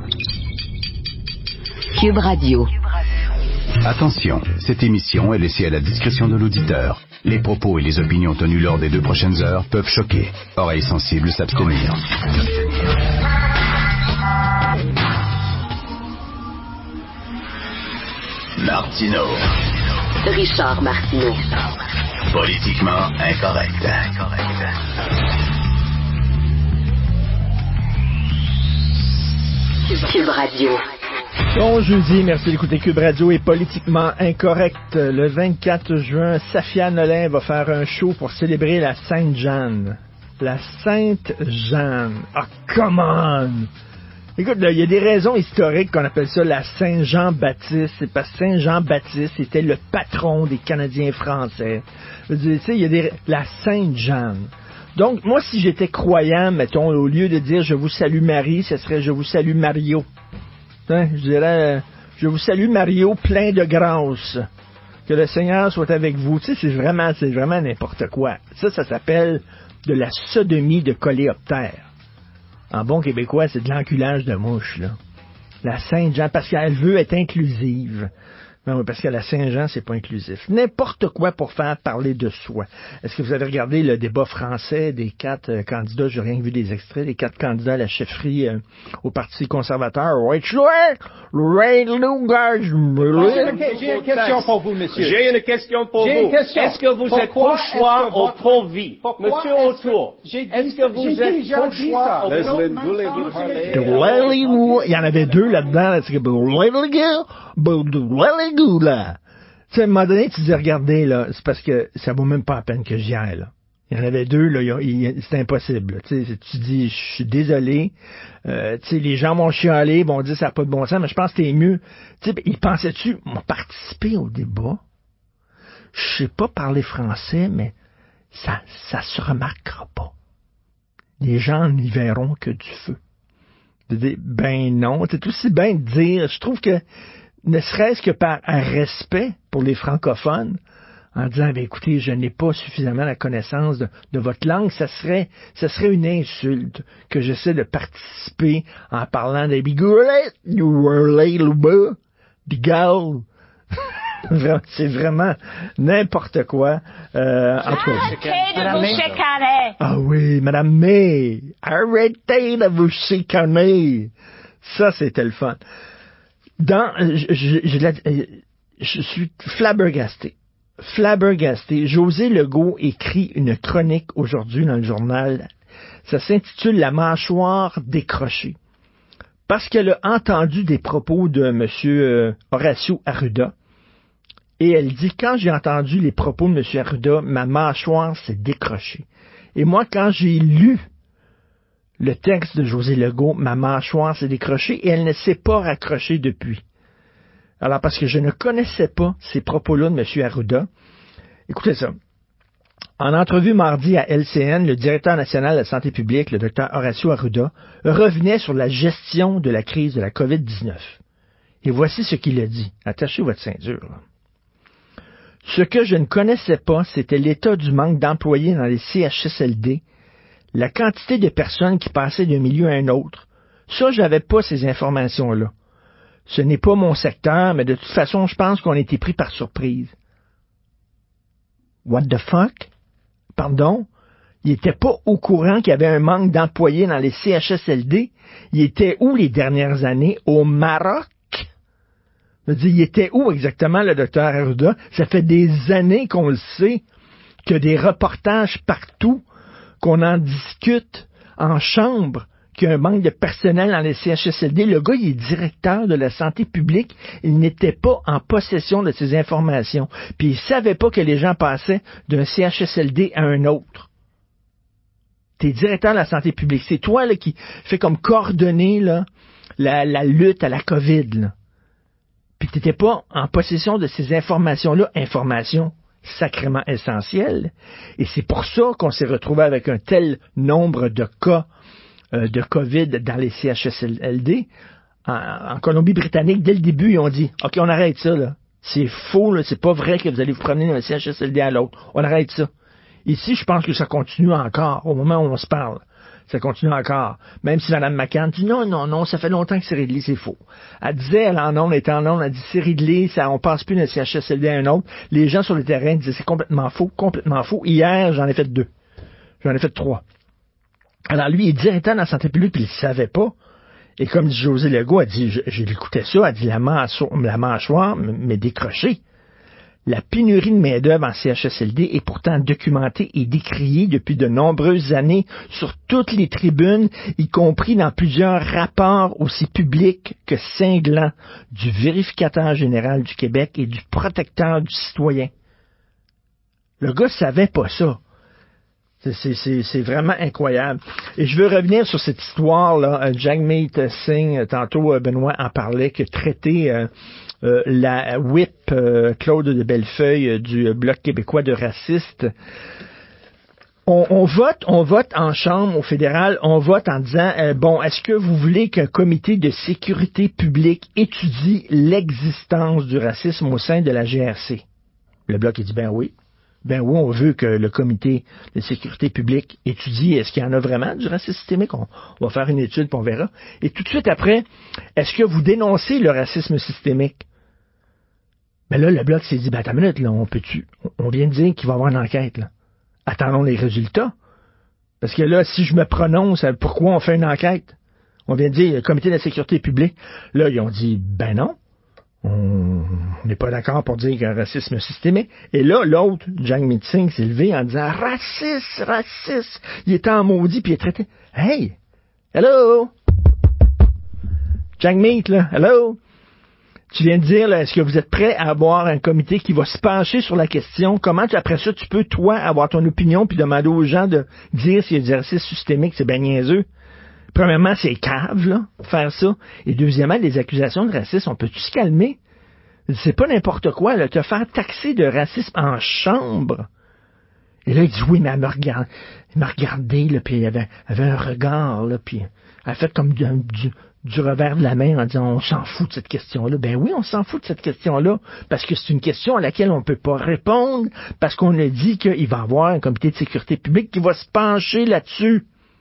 Cube Radio. Attention, cette émission est laissée à la discrétion de l'auditeur. Les propos et les opinions tenues lors des 2 prochaines heures peuvent choquer. Oreilles sensibles s'abstenir. Martineau. Richard Martineau. Politiquement incorrect. Cube Radio. Bon jeudi, merci d'écouter Cube Radio est politiquement incorrect. Le 24 juin, Safia Nolin va faire un show pour célébrer la Sainte-Jeanne. La Sainte-Jeanne. Ah, come on! Écoute, il y a des raisons historiques qu'on appelle ça la Saint-Jean-Baptiste. C'est parce que Saint-Jean-Baptiste était le patron des Canadiens français. Je veux dire, tu sais, il y a la Sainte-Jeanne. Donc, moi, si j'étais croyant, mettons, au lieu de dire « Je vous salue Marie », ce serait « Je vous salue Mario ». Je dirais, je vous salue Mario, plein de grâce. Que le Seigneur soit avec vous. Tu sais, c'est vraiment n'importe quoi. Ça s'appelle de la sodomie de coléoptère. En bon québécois, c'est de l'enculage de mouche, là. La Sainte-Jean, parce qu'elle veut être inclusive. Non, parce que la Saint-Jean, c'est pas inclusif. N'importe quoi pour faire parler de soi. Est-ce que vous avez regardé le débat français des 4 candidats, j'ai rien vu des extraits, les 4 candidats à la chefferie au Parti conservateur? J'ai une question pour vous, monsieur. J'ai une question pour vous. Est-ce que vous êtes pro-choix ou pro-vie? Monsieur Autour, est-ce que vous êtes pro-choix ou pro-vie? Il y en avait 2 là-dedans. Là. Tu sais, à un moment donné, tu dis, regardez, là, c'est parce que ça vaut même pas la peine que j'y aille, là. Il y en avait 2, là, c'est impossible. Tu sais, tu dis, je suis désolé. Tu sais, les gens vont chialer, vont dire, ça n'a pas de bon sens, mais je pense que t'es mieux. Tu sais, ils pensaient-tu, m'ont participé au débat? Je sais pas parler français, mais ça se remarquera pas. Les gens n'y verront que du feu. De dire, ben non, c'est aussi bien de dire, je trouve que ne serait-ce que par un respect pour les francophones, en disant, ben écoutez, je n'ai pas suffisamment la connaissance de votre langue, ça serait une insulte que j'essaie de participer en parlant des bigoulettes, bigal. C'est vraiment n'importe quoi. En tout cas. Ah oui, Madame May, arrêtez de vous chicaner. Ça, c'était le fun. Je suis flabbergasté. José Legault écrit une chronique aujourd'hui dans le journal. Ça s'intitule « La mâchoire décrochée ». Parce qu'elle a entendu des propos de M. Horacio Arruda. Et elle dit, quand j'ai entendu les propos de M. Arruda, ma mâchoire s'est décrochée. Et moi, quand j'ai lu le texte de José Legault, ma mâchoire s'est décrochée et elle ne s'est pas raccrochée depuis. Alors, parce que je ne connaissais pas ces propos-là de M. Arruda. Écoutez ça. En entrevue mardi à LCN, le directeur national de la santé publique, le Dr Horacio Arruda, revenait sur la gestion de la crise de la COVID-19. Et voici ce qu'il a dit. Attachez votre ceinture, là. Ce que je ne connaissais pas, c'était l'état du manque d'employés dans les CHSLD, la quantité de personnes qui passaient d'un milieu à un autre. Ça, j'avais pas ces informations-là. Ce n'est pas mon secteur, mais de toute façon, je pense qu'on a été pris par surprise. What the fuck? Pardon? Il était pas au courant qu'il y avait un manque d'employés dans les CHSLD. Il était où les dernières années? Au Maroc? Je veux dire, il était où exactement, le docteur Arruda? Ça fait des années qu'on le sait, qu'il y a des reportages partout, qu'on en discute en chambre, qu'il y a un manque de personnel dans les CHSLD. Le gars, il est directeur de la santé publique. Il n'était pas en possession de ces informations. Puis il savait pas que les gens passaient d'un CHSLD à un autre. T'es directeur de la santé publique. C'est toi là, qui fait comme coordonner là, la lutte à la COVID, là. Puis tu n'étais pas en possession de ces informations-là, informations sacrément essentielles. Et c'est pour ça qu'on s'est retrouvé avec un tel nombre de cas de COVID dans les CHSLD. En Colombie-Britannique, dès le début, ils ont dit « OK, on arrête ça, là. C'est faux, là. C'est pas vrai que vous allez vous promener d'un CHSLD à l'autre. On arrête ça. » Ici, je pense que ça continue encore, au moment où on se parle. Ça continue encore. Même si Mme McCann dit non, ça fait longtemps que c'est réglé, c'est faux. Elle disait, elle était en ondes, elle dit c'est réglé, on passe plus d'un CHSLD à un autre. Les gens sur le terrain disaient c'est complètement faux. Hier, j'en ai fait 2. J'en ai fait 3. Alors lui, il est directeur de la santé publique, puis il le savait pas. Et comme dit José Legault, elle dit, j'ai écouté ça, elle dit la mâchoire m'est décrochée. La pénurie de main-d'œuvre en CHSLD est pourtant documentée et décriée depuis de nombreuses années sur toutes les tribunes, y compris dans plusieurs rapports aussi publics que cinglants du vérificateur général du Québec et du protecteur du citoyen. Le gars savait pas ça. C'est vraiment incroyable. Et je veux revenir sur cette histoire-là. Jagmeet Singh, tantôt Benoît en parlait, que traiter la whip Claude de Bellefeuille du Bloc québécois de raciste. On vote en chambre au fédéral, on vote en disant est-ce que vous voulez qu'un comité de sécurité publique étudie l'existence du racisme au sein de la GRC? Le Bloc il dit ben oui, on veut que le comité de sécurité publique étudie est-ce qu'il y en a vraiment du racisme systémique. On va faire une étude puis on verra. Et tout de suite après, est-ce que vous dénoncez le racisme systémique? Ben là, le Bloc s'est dit, attends une minute, là, on vient de dire qu'il va y avoir une enquête, là. Attendons les résultats. Parce que là, si je me prononce, pourquoi on fait une enquête? On vient de dire, le comité de la sécurité publique. Là, ils ont dit, ben non. On n'est pas d'accord pour dire qu'il y a un racisme systémique. Et là, l'autre, Jagmeet Singh, s'est levé en disant, raciste. Il était en maudit, puis il est traité. Hey! Hello! Jagmeet, là, hello! Tu viens de dire, là, est-ce que vous êtes prêt à avoir un comité qui va se pencher sur la question? Comment, après ça, tu peux, toi, avoir ton opinion puis demander aux gens de dire s'il y a du racisme systémique? C'est bien niaiseux. Premièrement, c'est cave, là, faire ça. Et deuxièmement, les accusations de racisme, on peut-tu se calmer? C'est pas n'importe quoi, là, te faire taxer de racisme en chambre. Et là, il dit, oui, mais elle m'a regardé, là, puis il avait un regard, là, puis elle a fait comme du revers de la main en disant, on s'en fout de cette question-là. Ben oui, on s'en fout de cette question-là, parce que c'est une question à laquelle on ne peut pas répondre, parce qu'on a dit qu'il va y avoir un comité de sécurité publique qui va se pencher là-dessus.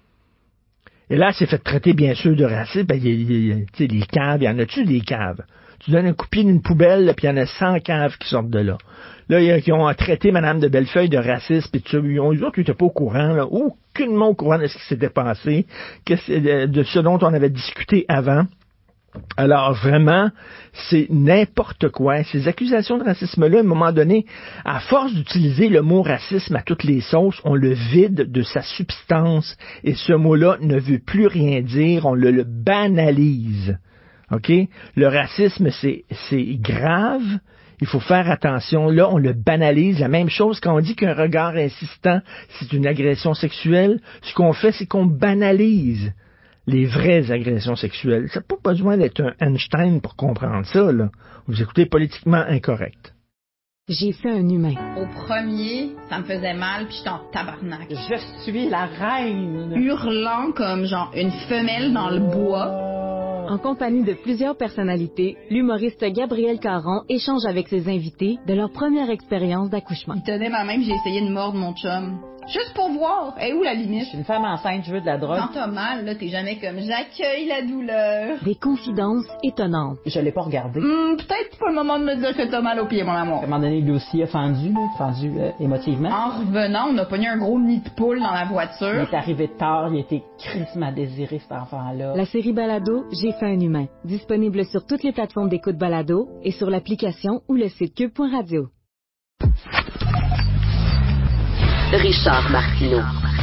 Et là, elle s'est fait traiter, bien sûr, de raciste. Ben, tu sais, les caves, il y en a-tu des caves? Tu donnes un coup de pied d'une poubelle, là, puis il y en a 100 caves qui sortent de là. Là, ils ont traité Mme de Bellefeuille de raciste, puis les autres, ils n'étaient pas au courant, là, aucunement au courant de ce qui s'était passé, de ce dont on avait discuté avant. Alors, vraiment, c'est n'importe quoi. Ces accusations de racisme-là, à un moment donné, à force d'utiliser le mot racisme à toutes les sauces, on le vide de sa substance, et ce mot-là ne veut plus rien dire, on le banalise. OK? Le racisme, c'est grave. Il faut faire attention. Là, on le banalise. La même chose quand on dit qu'un regard insistant, c'est une agression sexuelle. Ce qu'on fait, c'est qu'on banalise les vraies agressions sexuelles. Ça n'a pas besoin d'être un Einstein pour comprendre ça, là. Vous écoutez Politiquement Incorrect. J'ai fait un humain. Au premier, ça me faisait mal, puis j'étais en tabarnak. Je suis la reine. Hurlant comme genre une femelle dans le bois. En compagnie de plusieurs personnalités, l'humoriste Gabriel Caron échange avec ses invités de leur première expérience d'accouchement. Il tenait ma main, puis j'ai essayé de mordre mon chum. Juste pour voir, où la limite? Je suis une femme enceinte, je veux de la drogue. Quand t'as mal, là, t'es jamais comme j'accueille la douleur. Des confidences étonnantes. Je l'ai pas regardé. Peut-être pas le moment de me dire que t'as mal au pied, mon amour. À un moment donné, lui aussi a fendu émotivement. En revenant, on a pogné un gros nid de poule dans la voiture. Il est arrivé tard, il était crissement désiré, cet enfant-là. La série Balado, J'ai fait un humain. Disponible sur toutes les plateformes d'écoute Balado et sur l'application ou le site cube.radio. Richard Martineau.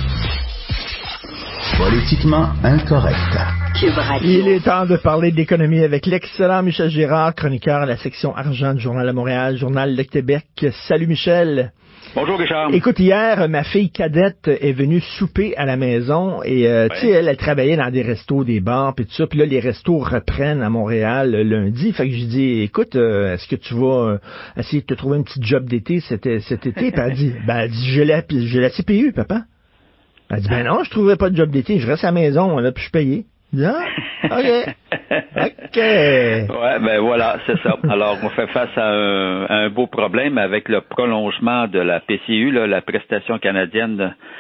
Politiquement incorrect. Cube Radio. Il est temps de parler d'économie avec l'excellent Michel Girard, chroniqueur à la section argent du Journal de Montréal, Journal de Québec. Salut Michel. Bonjour Richard. Écoute, hier, ma fille cadette est venue souper à la maison et tu sais, elle travaillait dans des restos, des bars puis tout ça, puis là les restos reprennent à Montréal lundi. Fait que j'ai dit, écoute, est-ce que tu vas essayer de te trouver un petit job d'été cet été? Puis elle dit, j'ai la CPU, papa. Elle dit, ben non, je trouverai pas de job d'été, je reste à la maison là, puis je suis payé. Ah, OK. Ouais, ben voilà, c'est ça. Alors, on fait face à un beau problème avec le prolongement de la PCU, là, la prestation canadienne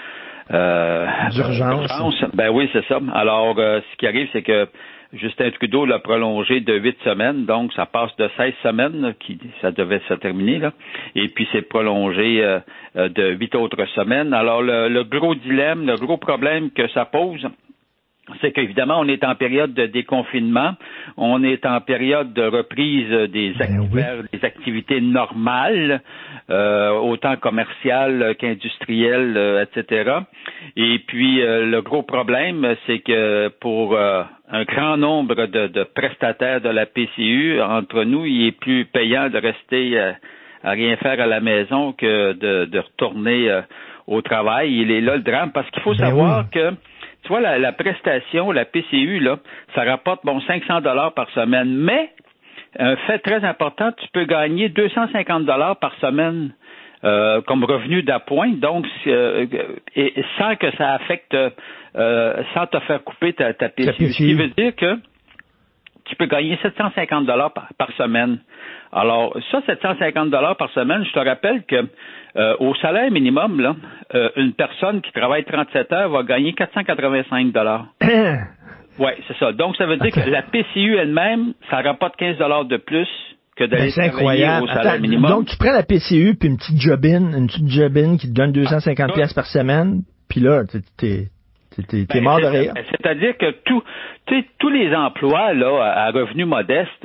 d'urgence. Ben oui, c'est ça. Alors, ce qui arrive, c'est que Justin Trudeau l'a prolongé de 8 semaines, donc ça passe de 16 semaines, ça devait se terminer, là, et puis c'est prolongé de 8 autres semaines. Alors, le gros dilemme, le gros problème que ça pose, c'est qu'évidemment, on est en période de déconfinement, on est en période de reprise des activités normales, autant commerciales qu'industrielles, etc. Et puis, le gros problème, c'est que pour un grand nombre de prestataires de la PCU, entre nous, il est plus payant de rester à rien faire à la maison que de retourner au travail. Il est là le drame, parce qu'il faut savoir que tu vois, la prestation, la PCU, là, ça rapporte, 500 $ par semaine. Mais, un fait très important, tu peux gagner 250 $ par semaine comme revenu d'appoint, donc, et sans que ça affecte, sans te faire couper ta PCU. Ce qui veut dire que tu peux gagner 750 $ par semaine. Alors, ça, 750 $ par semaine, je te rappelle que au salaire minimum, là, une personne qui travaille 37 heures va gagner 485 $. Oui, c'est ça. Donc, ça veut dire que la PCU elle-même, ça rapporte 15 $ de plus que d'aller travailler au salaire minimum. Donc, tu prends la PCU puis une petite job-in qui te donne 250 $ par semaine, puis là, t'es mort de rire. C'est-à-dire que tous les emplois là à revenus modestes,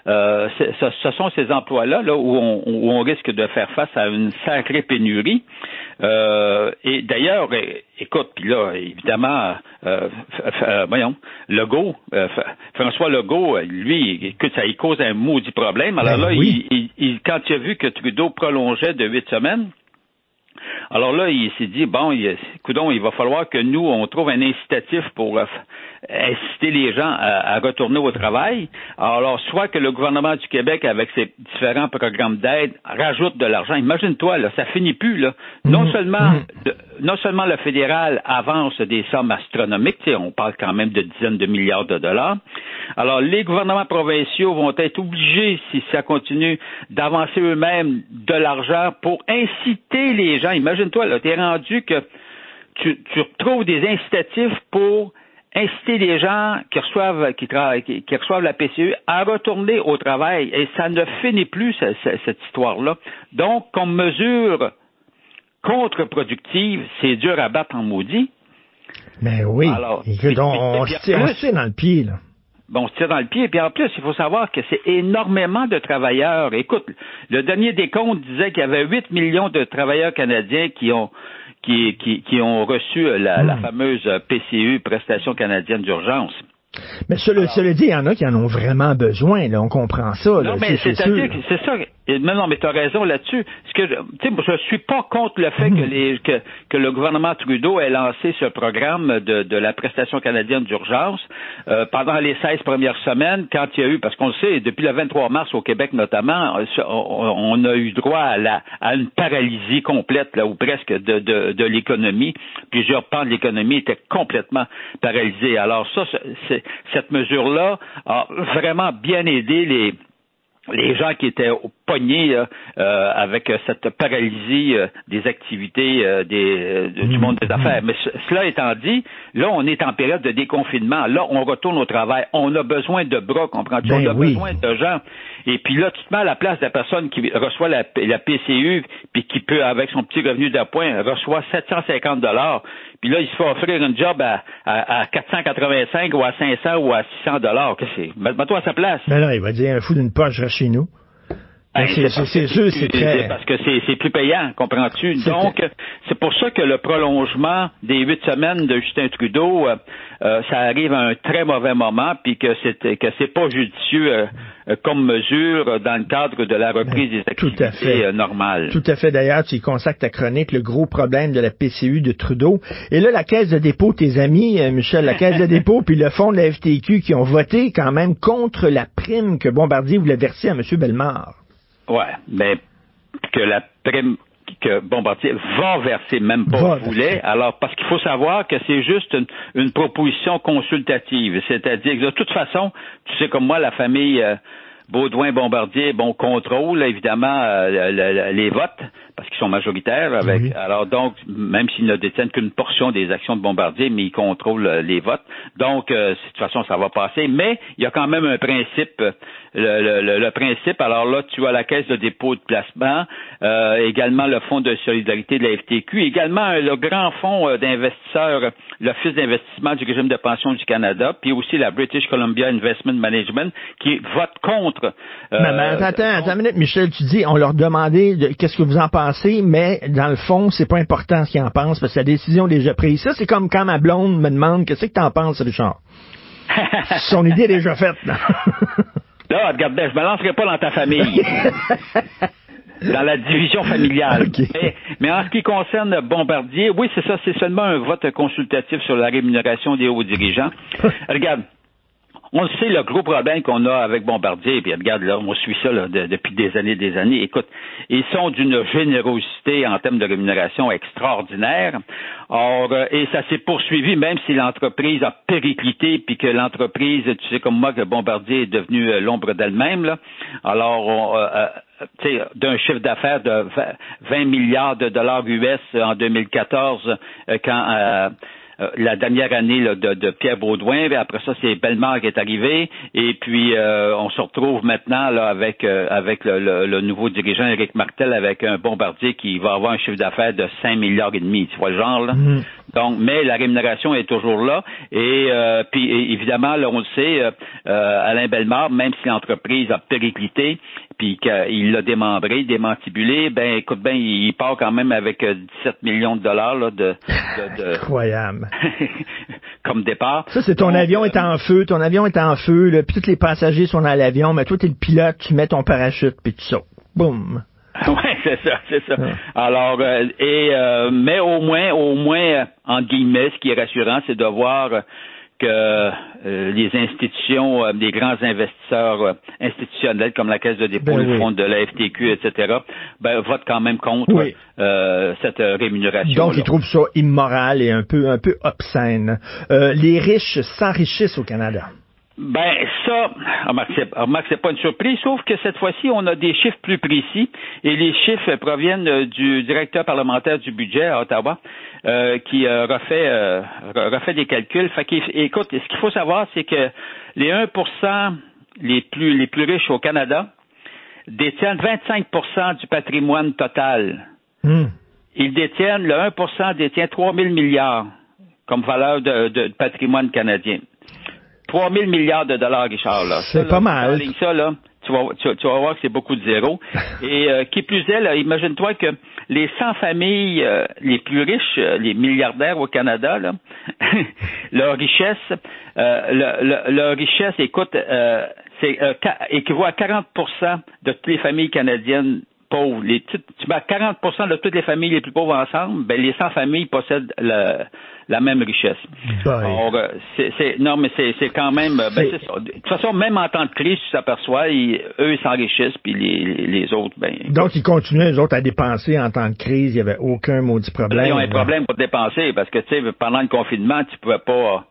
ce sont ces emplois-là là, où on risque de faire face à une sacrée pénurie. Et d'ailleurs, écoute, puis là, évidemment, Legault, François Legault, lui, écoute, ça il cause un maudit problème. Alors là, quand il a vu que Trudeau prolongeait de 8 semaines, alors là, il s'est dit, il va falloir que nous, on trouve un incitatif pour inciter les gens à retourner au travail. Alors, soit que le gouvernement du Québec, avec ses différents programmes d'aide, rajoute de l'argent. Imagine-toi, là, ça finit plus, là. Non seulement le fédéral avance des sommes astronomiques, on parle quand même de dizaines de milliards de dollars. Alors, les gouvernements provinciaux vont être obligés, si ça continue, d'avancer eux-mêmes de l'argent pour inciter les gens. Imagine-toi, là, t'es rendu que tu retrouves des incitatifs pour inciter les gens qui reçoivent la PCU à retourner au travail. Et ça ne finit plus, cette histoire-là. Donc, comme mesure contre-productive, c'est dur à battre en maudit. Mais oui. Alors, on se tire dans le pied, là. On se tire dans le pied. Puis en plus, il faut savoir que c'est énormément de travailleurs. Écoute, le dernier décompte disait qu'il y avait 8 millions de travailleurs canadiens qui ont reçu la fameuse PCU, Prestation canadienne d'urgence. Mais cela dit, il y en a qui en ont vraiment besoin, là. On comprend ça, là. Non, mais c'est-à-dire que c'est ça. Non, mais tu as raison là-dessus. Je suis pas contre le fait que le gouvernement Trudeau ait lancé ce programme de la prestation canadienne d'urgence pendant les 16 premières semaines, quand il y a eu, parce qu'on le sait, depuis le 23 mars au Québec notamment, on a eu droit à une paralysie complète, là, ou presque de l'économie. Plusieurs pans de l'économie étaient complètement paralysés. Alors ça, cette mesure-là a vraiment bien aidé les gens qui étaient pognés avec cette paralysie des activités du monde des affaires. Mais cela étant dit, là, on est en période de déconfinement. Là, on retourne au travail. On a besoin de bras, comprends-tu? On a besoin de gens. Et puis là, tu te mets à la place de la personne qui reçoit la PCU puis qui peut, avec son petit revenu d'appoint, reçoit 750 $. Puis là, il se fait offrir une job à 485 ou à 500 ou à 600 $. Qu'est-ce que c'est? Mets-toi à sa place. Mais là, il va dire un fou d'une poche, je reste chez nous. C'est sûr, c'est très... Parce que c'est plus payant, comprends-tu? Donc, c'est pour ça que le prolongement des 8 semaines de Justin Trudeau, ça arrive à un très mauvais moment, puis que c'est pas judicieux comme mesure dans le cadre de la reprise des activités normales. Tout à fait. D'ailleurs, tu y consacres ta chronique, le gros problème de la PCU de Trudeau. Et là, la Caisse de dépôt, tes amis, Michel, la Caisse de dépôt puis le fonds de la FTQ qui ont voté quand même contre la prime que Bombardier voulait verser à M. Bellemare. Ouais, mais que la prime que Bombardier va verser, même pas voulait. Alors, parce qu'il faut savoir que c'est juste une proposition consultative. C'est-à-dire que de toute façon, tu sais comme moi, la famille Baudouin-Bombardier, contrôle évidemment les votes, parce qu'ils sont majoritaires avec. Oui. Alors donc, même s'ils ne détiennent qu'une portion des actions de Bombardier, mais ils contrôlent les votes. Donc, de toute façon, ça va passer. Mais il y a quand même un principe. Le principe, alors là, tu as la Caisse de dépôt de placement, également le Fonds de solidarité de la FTQ, également le grand fonds d'investisseurs, l'Office d'investissement du régime de pension du Canada, puis aussi la British Columbia Investment Management, qui vote contre. Mais attends une minute, Michel, tu dis, on leur demandait qu'est-ce que vous en pensez, mais dans le fond, c'est pas important ce qu'ils en pensent, parce que la décision est déjà prise. Ça, c'est comme quand ma blonde me demande, qu'est-ce que t'en penses, Richard? Son idée est déjà faite. Là, regarde, je me lancerai pas dans ta famille. Dans la division familiale. Okay. Mais en ce qui concerne Bombardier, oui, c'est ça, c'est seulement un vote consultatif sur la rémunération des hauts dirigeants. Regarde, on le sait, le gros problème qu'on a avec Bombardier, puis regarde, là, on suit ça là, depuis des années. Écoute, ils sont d'une générosité en termes de rémunération extraordinaire. Or, et ça s'est poursuivi, même si l'entreprise a périclité, puis que l'entreprise, tu sais comme moi, que Bombardier est devenu l'ombre d'elle-même, là. Alors, d'un chiffre d'affaires de 20 milliards de dollars US en 2014, quand la dernière année là, de Pierre Baudouin, et après ça, c'est Bellemare qui est arrivé, et puis on se retrouve maintenant là avec le nouveau dirigeant Éric Martel, avec un Bombardier qui va avoir un chiffre d'affaires de 5 milliards et demi, tu vois le genre là. Mm-hmm. Donc, mais la rémunération est toujours là, et puis évidemment, là, on le sait, Alain Bellemare, même si l'entreprise a périclité, puis qu'il l'a démantibulé, ben écoute bien, il part quand même avec 17 millions de dollars là, de incroyable. Comme départ. Ça, c'est ton avion est en feu, là, puis tous les passagers sont dans l'avion, mais toi, t'es le pilote, tu mets ton parachute, puis tu sautes. Boum. Ouais, c'est ça. Ouais. Alors, mais au moins, entre guillemets, ce qui est rassurant, c'est de voir que les institutions, les grands investisseurs institutionnels comme la Caisse de dépôt, le fonds de la FTQ, etc., votent quand même contre cette rémunération. Donc, ils trouvent ça immoral et un peu obscène. Les riches s'enrichissent au Canada. Ben, ça, remarque, c'est pas une surprise, sauf que cette fois-ci, on a des chiffres plus précis, et les chiffres proviennent du directeur parlementaire du budget à Ottawa, qui refait des calculs. Fait qu'écoute, ce qu'il faut savoir, c'est que les 1% les plus riches au Canada détiennent 25% du patrimoine total. Ils détiennent, le 1% détient 3 000 milliards comme valeur de patrimoine canadien. 3 000 milliards de dollars, Richard, là. C'est pas mal. Ça, là, tu vas voir que c'est beaucoup de zéros. Et qui plus est, là, imagine-toi que les 100 familles les plus riches, les milliardaires au Canada, là, leur richesse, écoute, équivaut à 40% de toutes les familles canadiennes pauvres. Tu mets 40% de toutes les familles les plus pauvres ensemble, ben les 100 familles possèdent la même richesse. Alors, c'est quand même, c'est ça. De toute façon, même en temps de crise, tu t'aperçois, eux, ils s'enrichissent, puis les autres, Donc, ils continuaient, eux autres, à dépenser en temps de crise, il n'y avait aucun maudit problème. Ils ont un problème pour dépenser, parce que, tu sais, pendant le confinement, tu pouvais pas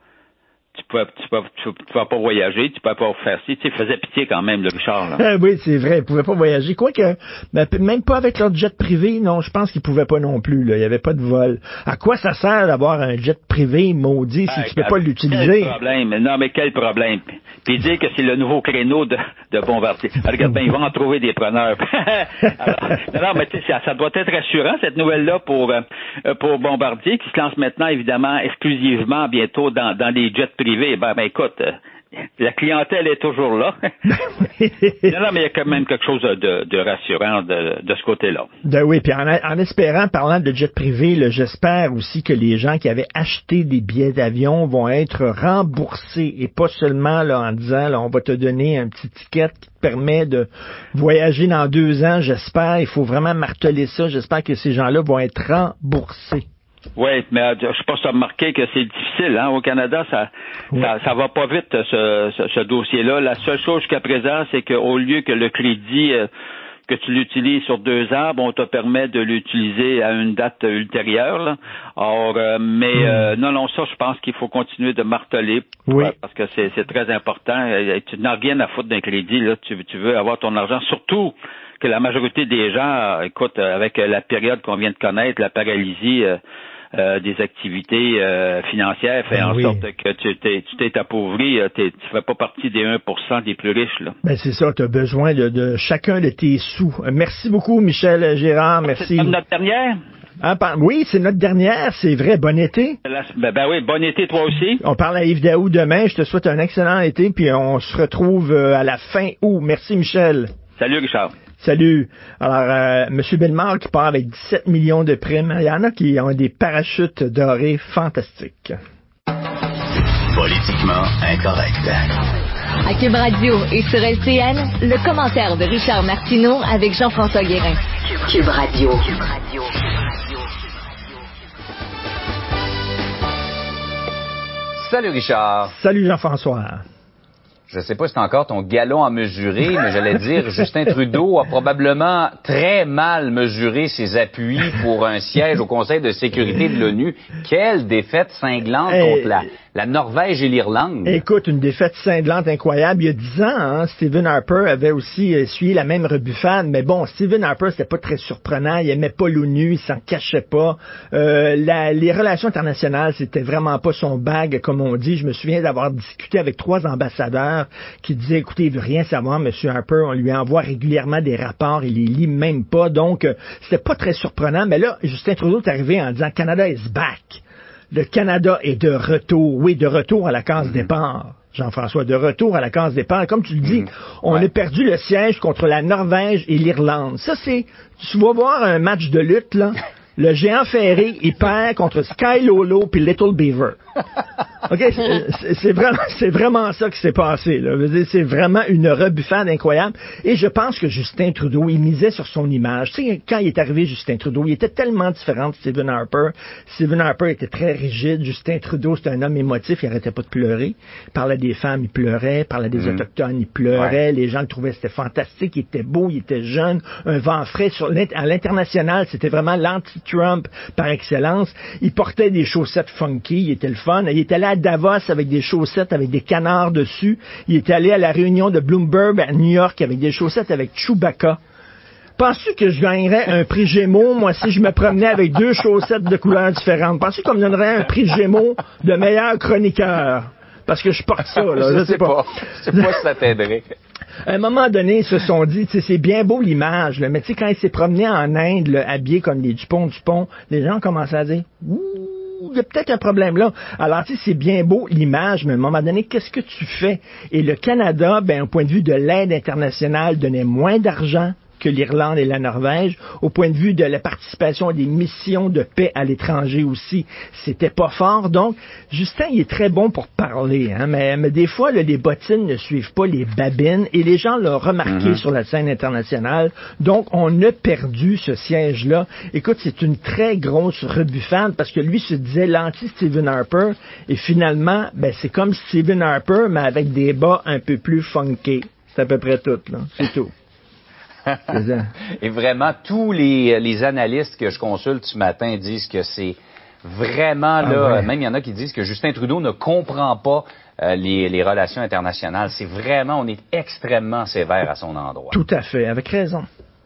voyager, tu pouvais pas faire ci, tu sais, faisait pitié quand même, le Richard, là. Oui, c'est vrai, ils pouvaient pas voyager. Quoique, même pas avec leur jet privé, non, je pense qu'ils pouvaient pas non plus, là. Il y avait pas de vol. À quoi ça sert d'avoir un jet privé maudit si tu peux pas l'utiliser? Quel problème? Puis dire que c'est le nouveau créneau de Bombardier. Regarde bien, ils vont en trouver des preneurs. Alors, mais tu sais, ça doit être rassurant, cette nouvelle-là, pour Bombardier, qui se lance maintenant, évidemment, exclusivement, bientôt, dans les jets privés. Écoute, la clientèle est toujours là. Non, mais il y a quand même quelque chose de rassurant de ce côté-là. Oui, puis en espérant, parlant de jet privé, là, j'espère aussi que les gens qui avaient acheté des billets d'avion vont être remboursés, et pas seulement là, en disant, là, on va te donner un petit ticket qui te permet de voyager dans 2 ans. J'espère, il faut vraiment marteler ça, j'espère que ces gens-là vont être remboursés. Oui, mais je sais pas si tu as remarqué que c'est difficile, hein. Au Canada, ça va pas vite, ce dossier-là. La seule chose jusqu'à présent, c'est qu'au lieu que le crédit lorsque tu l'utilises sur 2 ans, on te permet de l'utiliser à une date ultérieure. Là. Or, non, ça, je pense qu'il faut continuer de marteler parce que c'est très important. Tu n'as rien à foutre d'un crédit. Là. Tu veux avoir ton argent, surtout que la majorité des gens, écoute, avec la période qu'on vient de connaître, la paralysie des activités financières fait en sorte que tu t'es appauvri, tu fais pas partie des 1% des plus riches. Là. Ben c'est ça, tu as besoin de chacun de tes sous. Merci beaucoup, Michel Gérard, merci. C'est notre dernière? Oui, c'est notre dernière, c'est vrai. Bon été. Ben oui, bon été toi aussi. On parle à Yves Daou demain, je te souhaite un excellent été, puis on se retrouve à la fin août. Merci, Michel. Salut, Richard. Salut. Alors, M. Bellemare qui part avec 17 millions de primes. Il y en a qui ont des parachutes dorés fantastiques. Politiquement incorrect. À Cube Radio et sur LCN, le commentaire de Richard Martineau avec Jean-François Guérin. Cube Radio. Salut Richard. Salut Jean-François. Je sais pas si c'est encore ton galon à mesurer, mais j'allais dire, Justin Trudeau a probablement très mal mesuré ses appuis pour un siège au Conseil de sécurité de l'ONU. Quelle défaite cinglante contre la Norvège et l'Irlande. Écoute, une défaite cinglante incroyable. Il y a 10 ans, Stephen Harper avait aussi essuyé la même rebuffade, mais bon, Stephen Harper, c'était pas très surprenant. Il aimait pas l'ONU, il s'en cachait pas. Les relations internationales, c'était vraiment pas son bag, comme on dit. Je me souviens d'avoir discuté avec 3 ambassadeurs qui disaient, écoutez, il veut rien savoir, M. Harper, on lui envoie régulièrement des rapports, il les lit même pas. Donc, c'était pas très surprenant. Mais là, Justin Trudeau est arrivé en disant, Canada is back. Le Canada est de retour. Oui, de retour à la case départ. Jean-François, de retour à la case départ. Comme tu le dis, on a perdu le siège contre la Norvège et l'Irlande. Ça, tu vas voir un match de lutte, là. Le géant ferré, il perd contre Sky Lolo puis Little Beaver. OK? C'est vraiment ça qui s'est passé, là. Je veux dire, c'est vraiment une rebuffade incroyable. Et je pense que Justin Trudeau, il misait sur son image. Tu sais, quand il est arrivé, Justin Trudeau, il était tellement différent de Stephen Harper. Stephen Harper était très rigide. Justin Trudeau, c'était un homme émotif. Il arrêtait pas de pleurer. Il parlait des femmes, il pleurait. Il parlait des Autochtones, il pleurait. Ouais. Les gens le trouvaient, c'était fantastique. Il était beau, il était jeune. Un vent frais. À l'international, c'était vraiment l'anti-Trump par excellence. Il portait des chaussettes funky. Il était le fun. Il était allé à Davos avec des chaussettes avec des canards dessus. Il était allé à la réunion de Bloomberg à New York avec des chaussettes avec Chewbacca. Penses-tu que je gagnerais un prix Gémeaux, moi, si je me promenais avec 2 chaussettes de couleurs différentes? Penses-tu qu'on me donnerait un prix Gémeaux de meilleur chroniqueur? Parce que je porte ça, là. Je sais pas. Je sais pas si ça t'aiderait. À un moment donné, ils se sont dit, c'est bien beau l'image, là, mais quand il s'est promené en Inde, là, habillé comme les Dupont, les gens commençaient à dire, il y a peut-être un problème là. Alors, c'est bien beau l'image, mais à un moment donné, qu'est-ce que tu fais? Et le Canada, au point de vue de l'aide internationale, donnait moins d'argent que l'Irlande et la Norvège. Au point de vue de la participation à des missions de paix à l'étranger aussi, c'était pas fort. Donc, Justin, il est très bon pour parler, hein, mais des fois, là, les bottines ne suivent pas les babines et les gens l'ont remarqué sur la scène internationale. Donc, on a perdu ce siège-là. Écoute, c'est une très grosse rebuffade parce que lui se disait l'anti-Stephen Harper et finalement, c'est comme Stephen Harper, mais avec des bas un peu plus funky. C'est à peu près tout, là. C'est tout. Et vraiment, tous les analystes que je consulte ce matin disent que c'est vraiment même il y en a qui disent que Justin Trudeau ne comprend pas les relations internationales. C'est vraiment, on est extrêmement sévère à son endroit. Tout à fait, avec raison.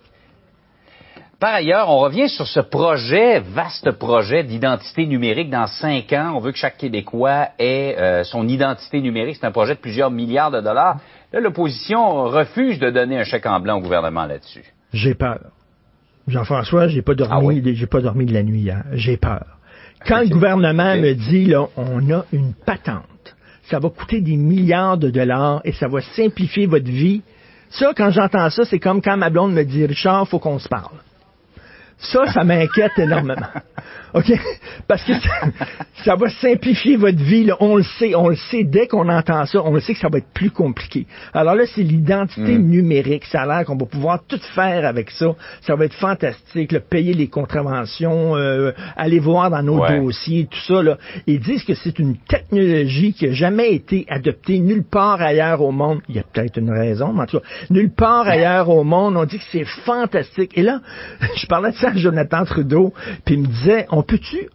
Par ailleurs, on revient sur ce vaste projet d'identité numérique dans 5 ans. On veut que chaque Québécois ait son identité numérique. C'est un projet de plusieurs milliards de dollars. Là, l'opposition refuse de donner un chèque en blanc au gouvernement là-dessus. J'ai peur. Jean-François, j'ai pas dormi de la nuit hier. J'ai peur. Quand le gouvernement me dit, là, on a une patente, ça va coûter des milliards de dollars et ça va simplifier votre vie. Ça, quand j'entends ça, c'est comme quand ma blonde me dit, Richard, faut qu'on se parle. Ça m'inquiète énormément. OK? Parce que ça va simplifier votre vie, là. On le sait. Dès qu'on entend ça, on le sait que ça va être plus compliqué. Alors là, c'est l'identité numérique. Ça a l'air qu'on va pouvoir tout faire avec ça. Ça va être fantastique, là. Payer les contraventions, aller voir dans nos dossiers, tout ça, là. Ils disent que c'est une technologie qui n'a jamais été adoptée nulle part ailleurs au monde. Il y a peut-être une raison, mais en tout cas, nulle part ailleurs au monde. On dit que c'est fantastique. Et là, je parlais de ça à Jonathan Trudeau, puis il me disait, on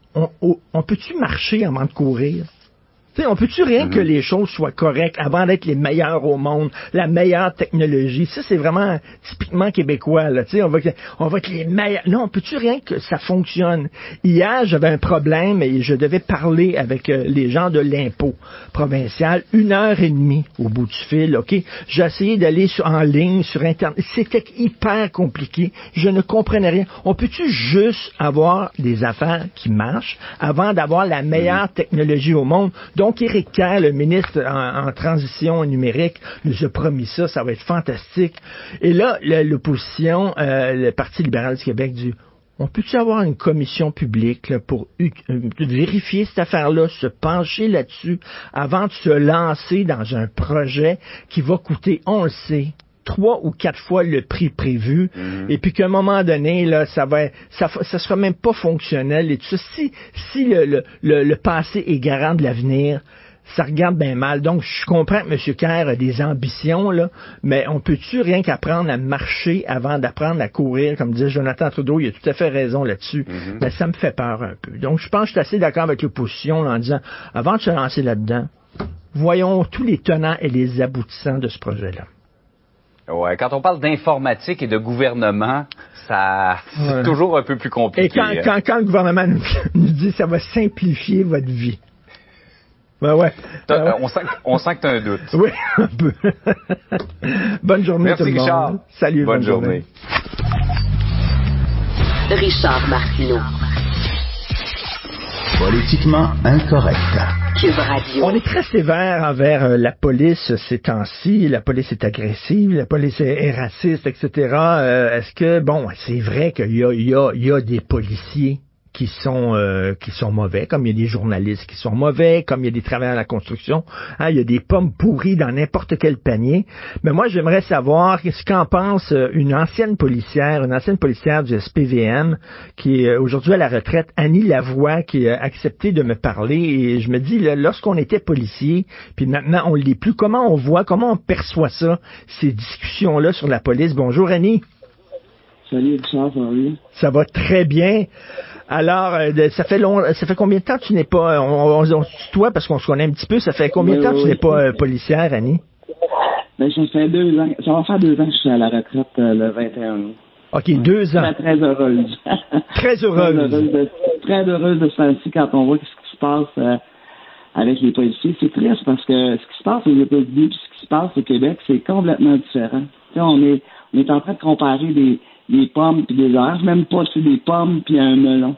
peut-tu marcher avant de courir? T'sais, on peut-tu rien que les choses soient correctes avant d'être les meilleurs au monde, la meilleure technologie? Ça, c'est vraiment typiquement québécois, là. T'sais, on va être les meilleurs. Non, on peut-tu rien que ça fonctionne? Hier, j'avais un problème et je devais parler avec les gens de l'impôt provincial 1h30 au bout du fil, OK? J'ai essayé d'aller en ligne, sur Internet. C'était hyper compliqué. Je ne comprenais rien. On peut-tu juste avoir des affaires qui marchent avant d'avoir la meilleure technologie au monde? Donc, Éric Kerr, le ministre en transition numérique, nous a promis ça va être fantastique. Et là, l'opposition, le Parti libéral du Québec dit, on peut-tu avoir une commission publique là, pour vérifier cette affaire-là, se pencher là-dessus, avant de se lancer dans un projet qui va coûter, on le sait, 3 ou 4 fois le prix prévu, et puis qu'à un moment donné, là, ça sera même pas fonctionnel, et tout ça. Si le passé est garant de l'avenir, ça regarde bien mal. Donc, je comprends que M. Kerr a des ambitions, là, mais on peut-tu rien qu'apprendre à marcher avant d'apprendre à courir, comme disait Jonathan Trudeau, il a tout à fait raison là-dessus, mais ça me fait peur un peu. Donc, je pense que je suis assez d'accord avec l'opposition là, en disant, avant de se lancer là-dedans, voyons tous les tenants et les aboutissants de ce projet-là. Ouais, quand on parle d'informatique et de gouvernement, c'est toujours un peu plus compliqué. Et quand le gouvernement nous dit ça va simplifier votre vie. On sent que tu as un doute. Oui, un peu. Bonne journée tout le monde. Merci Richard. Salut, bonne journée. Richard Martineau. Politiquement incorrect. Cube Radio. On est très sévère envers la police ces temps-ci. La police est agressive, la police est raciste, etc. Est-ce que, c'est vrai qu'il y a des policiers qui sont mauvais, comme il y a des journalistes qui sont mauvais, comme il y a des travailleurs à la construction. Il y a des pommes pourries dans n'importe quel panier. Mais moi, j'aimerais savoir ce qu'en pense une ancienne policière du SPVM, qui est aujourd'hui à la retraite, Annie Lavoie, qui a accepté de me parler. Et je me dis, là, lorsqu'on était policier, puis maintenant on ne l'est plus, comment on perçoit ça, ces discussions-là sur la police? Bonjour, Annie. Salut, Richard, ça va bien? Ça va très bien. Alors, ça fait combien de temps que tu n'es pas, on se tutoie parce qu'on se connaît un petit peu, ça fait combien de temps que tu n'es pas policière, Annie? Ben, ça fait 2 ans, ça va faire 2 ans que je suis à la retraite le 21 août. OK, 2 ans. Très heureuse. Très heureuse. Très heureuse de ça aussi quand on voit ce qui se passe avec les policiers. C'est triste parce que ce qui se passe aux États-Unis et ce qui se passe au Québec, c'est complètement différent. Tu sais, on est en train de comparer des pommes puis des oranges, même pas c'est des pommes puis un melon.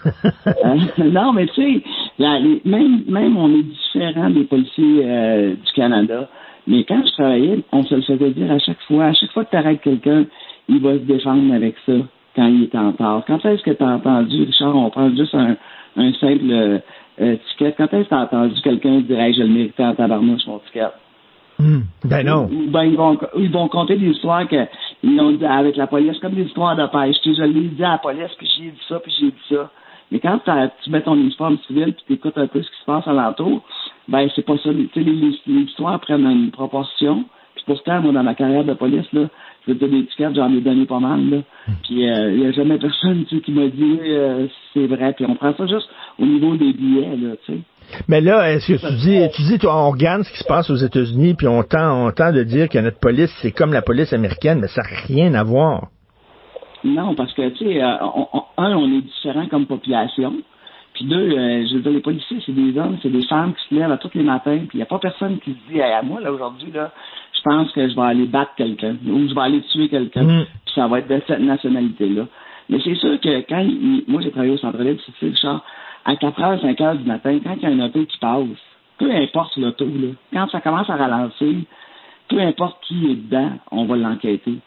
Non, mais tu sais, même on est différent des policiers du Canada. Mais quand je travaillais, on se le faisait dire à chaque fois que tu arrêtes quelqu'un, il va se défendre avec ça quand il est en tort. Quand est-ce que tu as entendu, Richard, on prend juste un simple ticket, quand est-ce que tu as entendu quelqu'un dire hey, je le méritais en tabarnouche, mon ticket? Ben non. Ils vont compter des histoires qu'ils ont dit avec la police, comme des histoires de pêche. Tu sais, je l'ai dit à la police, puis j'ai dit ça, puis j'ai dit ça. Mais quand tu mets ton uniforme civil, puis tu écoutes un peu ce qui se passe alentour, ben c'est pas ça. Tu sais, les histoires prennent une proportion. Puis pourtant, moi, dans ma carrière de police, là, je veux dire, des tickets, j'en ai donné pas mal, là. Puis il n'y a jamais personne qui m'a dit c'est vrai. Puis on prend ça juste au niveau des billets, là, tu sais. Mais là, est-ce que tu dis, toi, on regarde ce qui se passe aux États-Unis, puis on tend de dire que notre police, c'est comme la police américaine, mais ça n'a rien à voir. Non, parce que, tu sais, on est différent comme population. Puis 2, je veux dire, les policiers, c'est des hommes, c'est des femmes qui se lèvent à tous les matins, puis il n'y a pas personne qui se dit, à moi, là, aujourd'hui, là, je pense que je vais aller battre quelqu'un, ou je vais aller tuer quelqu'un, puis ça va être de cette nationalité-là. Mais c'est sûr que quand, moi, j'ai travaillé au centre-ville, c'est Richard, à 4h, 5h du matin, quand il y a un auto qui passe, peu importe l'auto, là, quand ça commence à ralentir, peu importe qui est dedans, on va l'enquêter.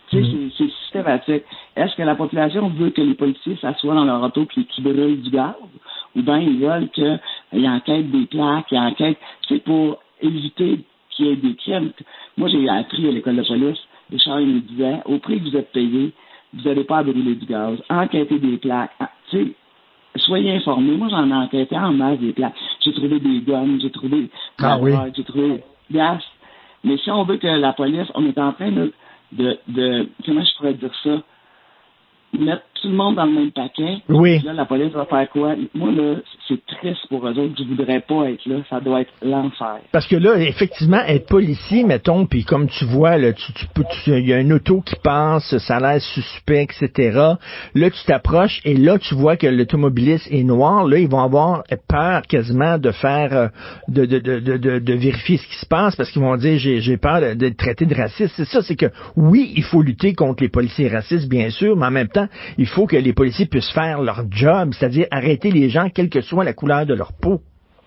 Tu sais, c'est systématique. Est-ce que la population veut que les policiers s'assoient dans leur auto et qu'ils brûlent du gaz? Ou bien ils veulent qu'ils enquêtent des plaques, ils enquêtent, c'est pour éviter qu'il y ait des crimes. Moi, j'ai appris à l'école de police, Richard, il me disait, au prix que vous êtes payé, vous n'allez pas à brûler du gaz, enquêter des plaques, tu sais, soyez informés. Moi, j'en ai enquêté en masse des plaques. J'ai trouvé des guns, j'ai trouvé j'ai trouvé gaz. Mais si on veut que la police, on est en train de comment je pourrais dire ça, mettre tout le monde dans le même paquet. Oui. Là, la police va faire quoi? Moi, là, c'est triste pour eux autres. Je voudrais pas être là. Ça doit être l'enfer. Parce que là, effectivement, être policier, mettons, puis comme tu vois, là, il y a un auto qui passe, ça a l'air suspect, etc. Là, tu t'approches et là, tu vois que l'automobiliste est noir. Là, ils vont avoir peur quasiment de faire, de vérifier ce qui se passe parce qu'ils vont dire, j'ai peur d'être traité de raciste. C'est ça, c'est que oui, il faut lutter contre les policiers racistes, bien sûr, mais en même temps, il faut que les policiers puissent faire leur job, c'est-à-dire arrêter les gens, quelle que soit la couleur de leur peau.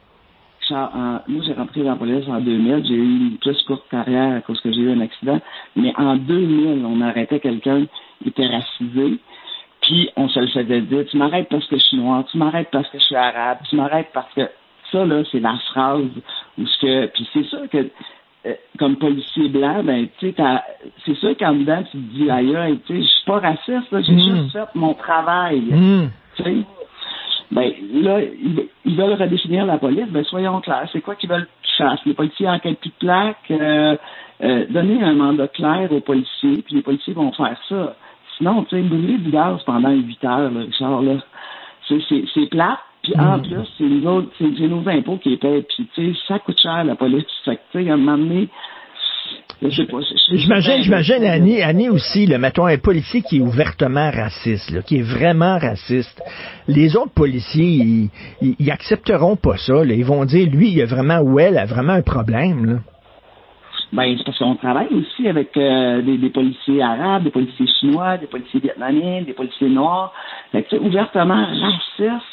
Moi, j'ai rentré dans la police en 2000. J'ai eu une plus courte carrière à cause que j'ai eu un accident. Mais en 2000, on arrêtait quelqu'un qui était racisé. Puis, on se le faisait dire, tu m'arrêtes parce que je suis noir, tu m'arrêtes parce que je suis arabe, tu m'arrêtes parce que... Ça, là, c'est la phrase où ce que... Puis c'est sûr que... comme policier blanc, ben, tu sais, c'est sûr qu'en dedans, tu te dis, aïe, tu sais, je suis pas raciste, là, j'ai juste fait mon travail, tu sais. Ben, là, ils veulent redéfinir la police, ben, soyons clairs, c'est quoi qu'ils veulent qu'ils fassent? Les policiers enquêtent plus de plaques, donner un mandat clair aux policiers, puis les policiers vont faire ça. Sinon, tu sais, brûler du gaz pendant 8 heures, là, Richard, là, c'est plate. Puis en plus, c'est nos impôts qui étaient. Puis tu sais, ça coûte cher la police. Fait que tu sais, à un moment donné, je sais pas. J'imagine Annie aussi, là, mettons un policier qui est ouvertement raciste, là, qui est vraiment raciste. Les autres policiers, ils accepteront pas ça. Là. Ils vont dire, lui, il a vraiment ou elle a vraiment un problème. Là. Ben, c'est parce qu'on travaille aussi avec des policiers arabes, des policiers chinois, des policiers vietnamiens, des policiers noirs. Fait que tu sais, ouvertement racistes.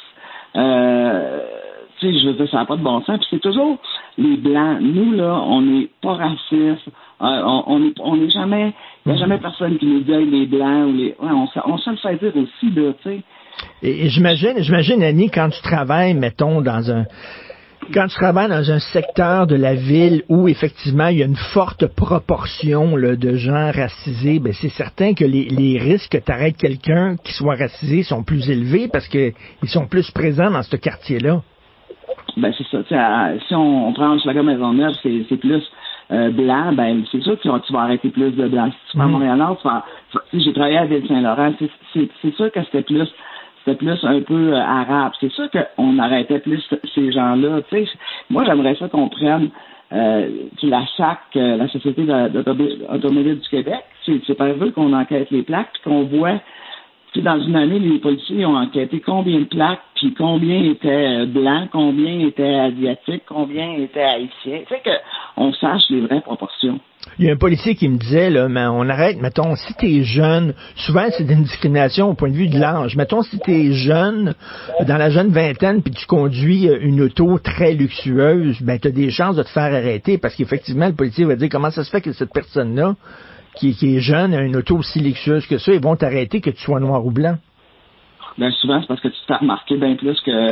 Tu sais, je veux dire, ça n'a pas de bon sens. Puis c'est toujours les Blancs. Nous, là, on n'est pas racistes. On n'est jamais... Il n'y a jamais personne qui nous dit les Blancs ou les... Ouais, on se le fait dire aussi, là, tu sais. Et j'imagine, Annie, quand tu travailles, mettons, quand tu travailles dans un secteur de la ville où, effectivement, il y a une forte proportion là, de gens racisés, ben c'est certain que les risques que tu arrêtes quelqu'un qui soit racisé sont plus élevés parce qu'ils sont plus présents dans ce quartier-là. Ben c'est ça. Si on prend Hochelaga Maisonneuve, c'est plus blanc, ben c'est sûr que tu vas arrêter plus de blancs. Si tu prends Montréal-Nord, j'ai travaillé à Ville-Saint-Laurent, c'est sûr que c'était plus un peu arabe. C'est sûr qu'on arrêtait plus ces gens-là. Tu sais, moi, j'aimerais ça qu'on prenne la SAC, la Société d'automobile du Québec. C'est par eux qu'on enquête les plaques, puis qu'on voit, tu sais, dans une année, les policiers ont enquêté combien de plaques, puis combien étaient blancs, combien étaient asiatiques, combien étaient haïtiens. Tu sais qu'on sache les vraies proportions. Il y a un policier qui me disait, là, mais on arrête, mettons, si t'es jeune, souvent c'est une discrimination au point de vue de l'âge. Mettons, si t'es jeune, dans la jeune vingtaine, puis tu conduis une auto très luxueuse, ben t'as des chances de te faire arrêter, parce qu'effectivement, le policier va dire, comment ça se fait que cette personne-là, qui est jeune, a une auto aussi luxueuse que ça, ils vont t'arrêter que tu sois noir ou blanc. Ben souvent, c'est parce que tu te fais remarquer bien plus que...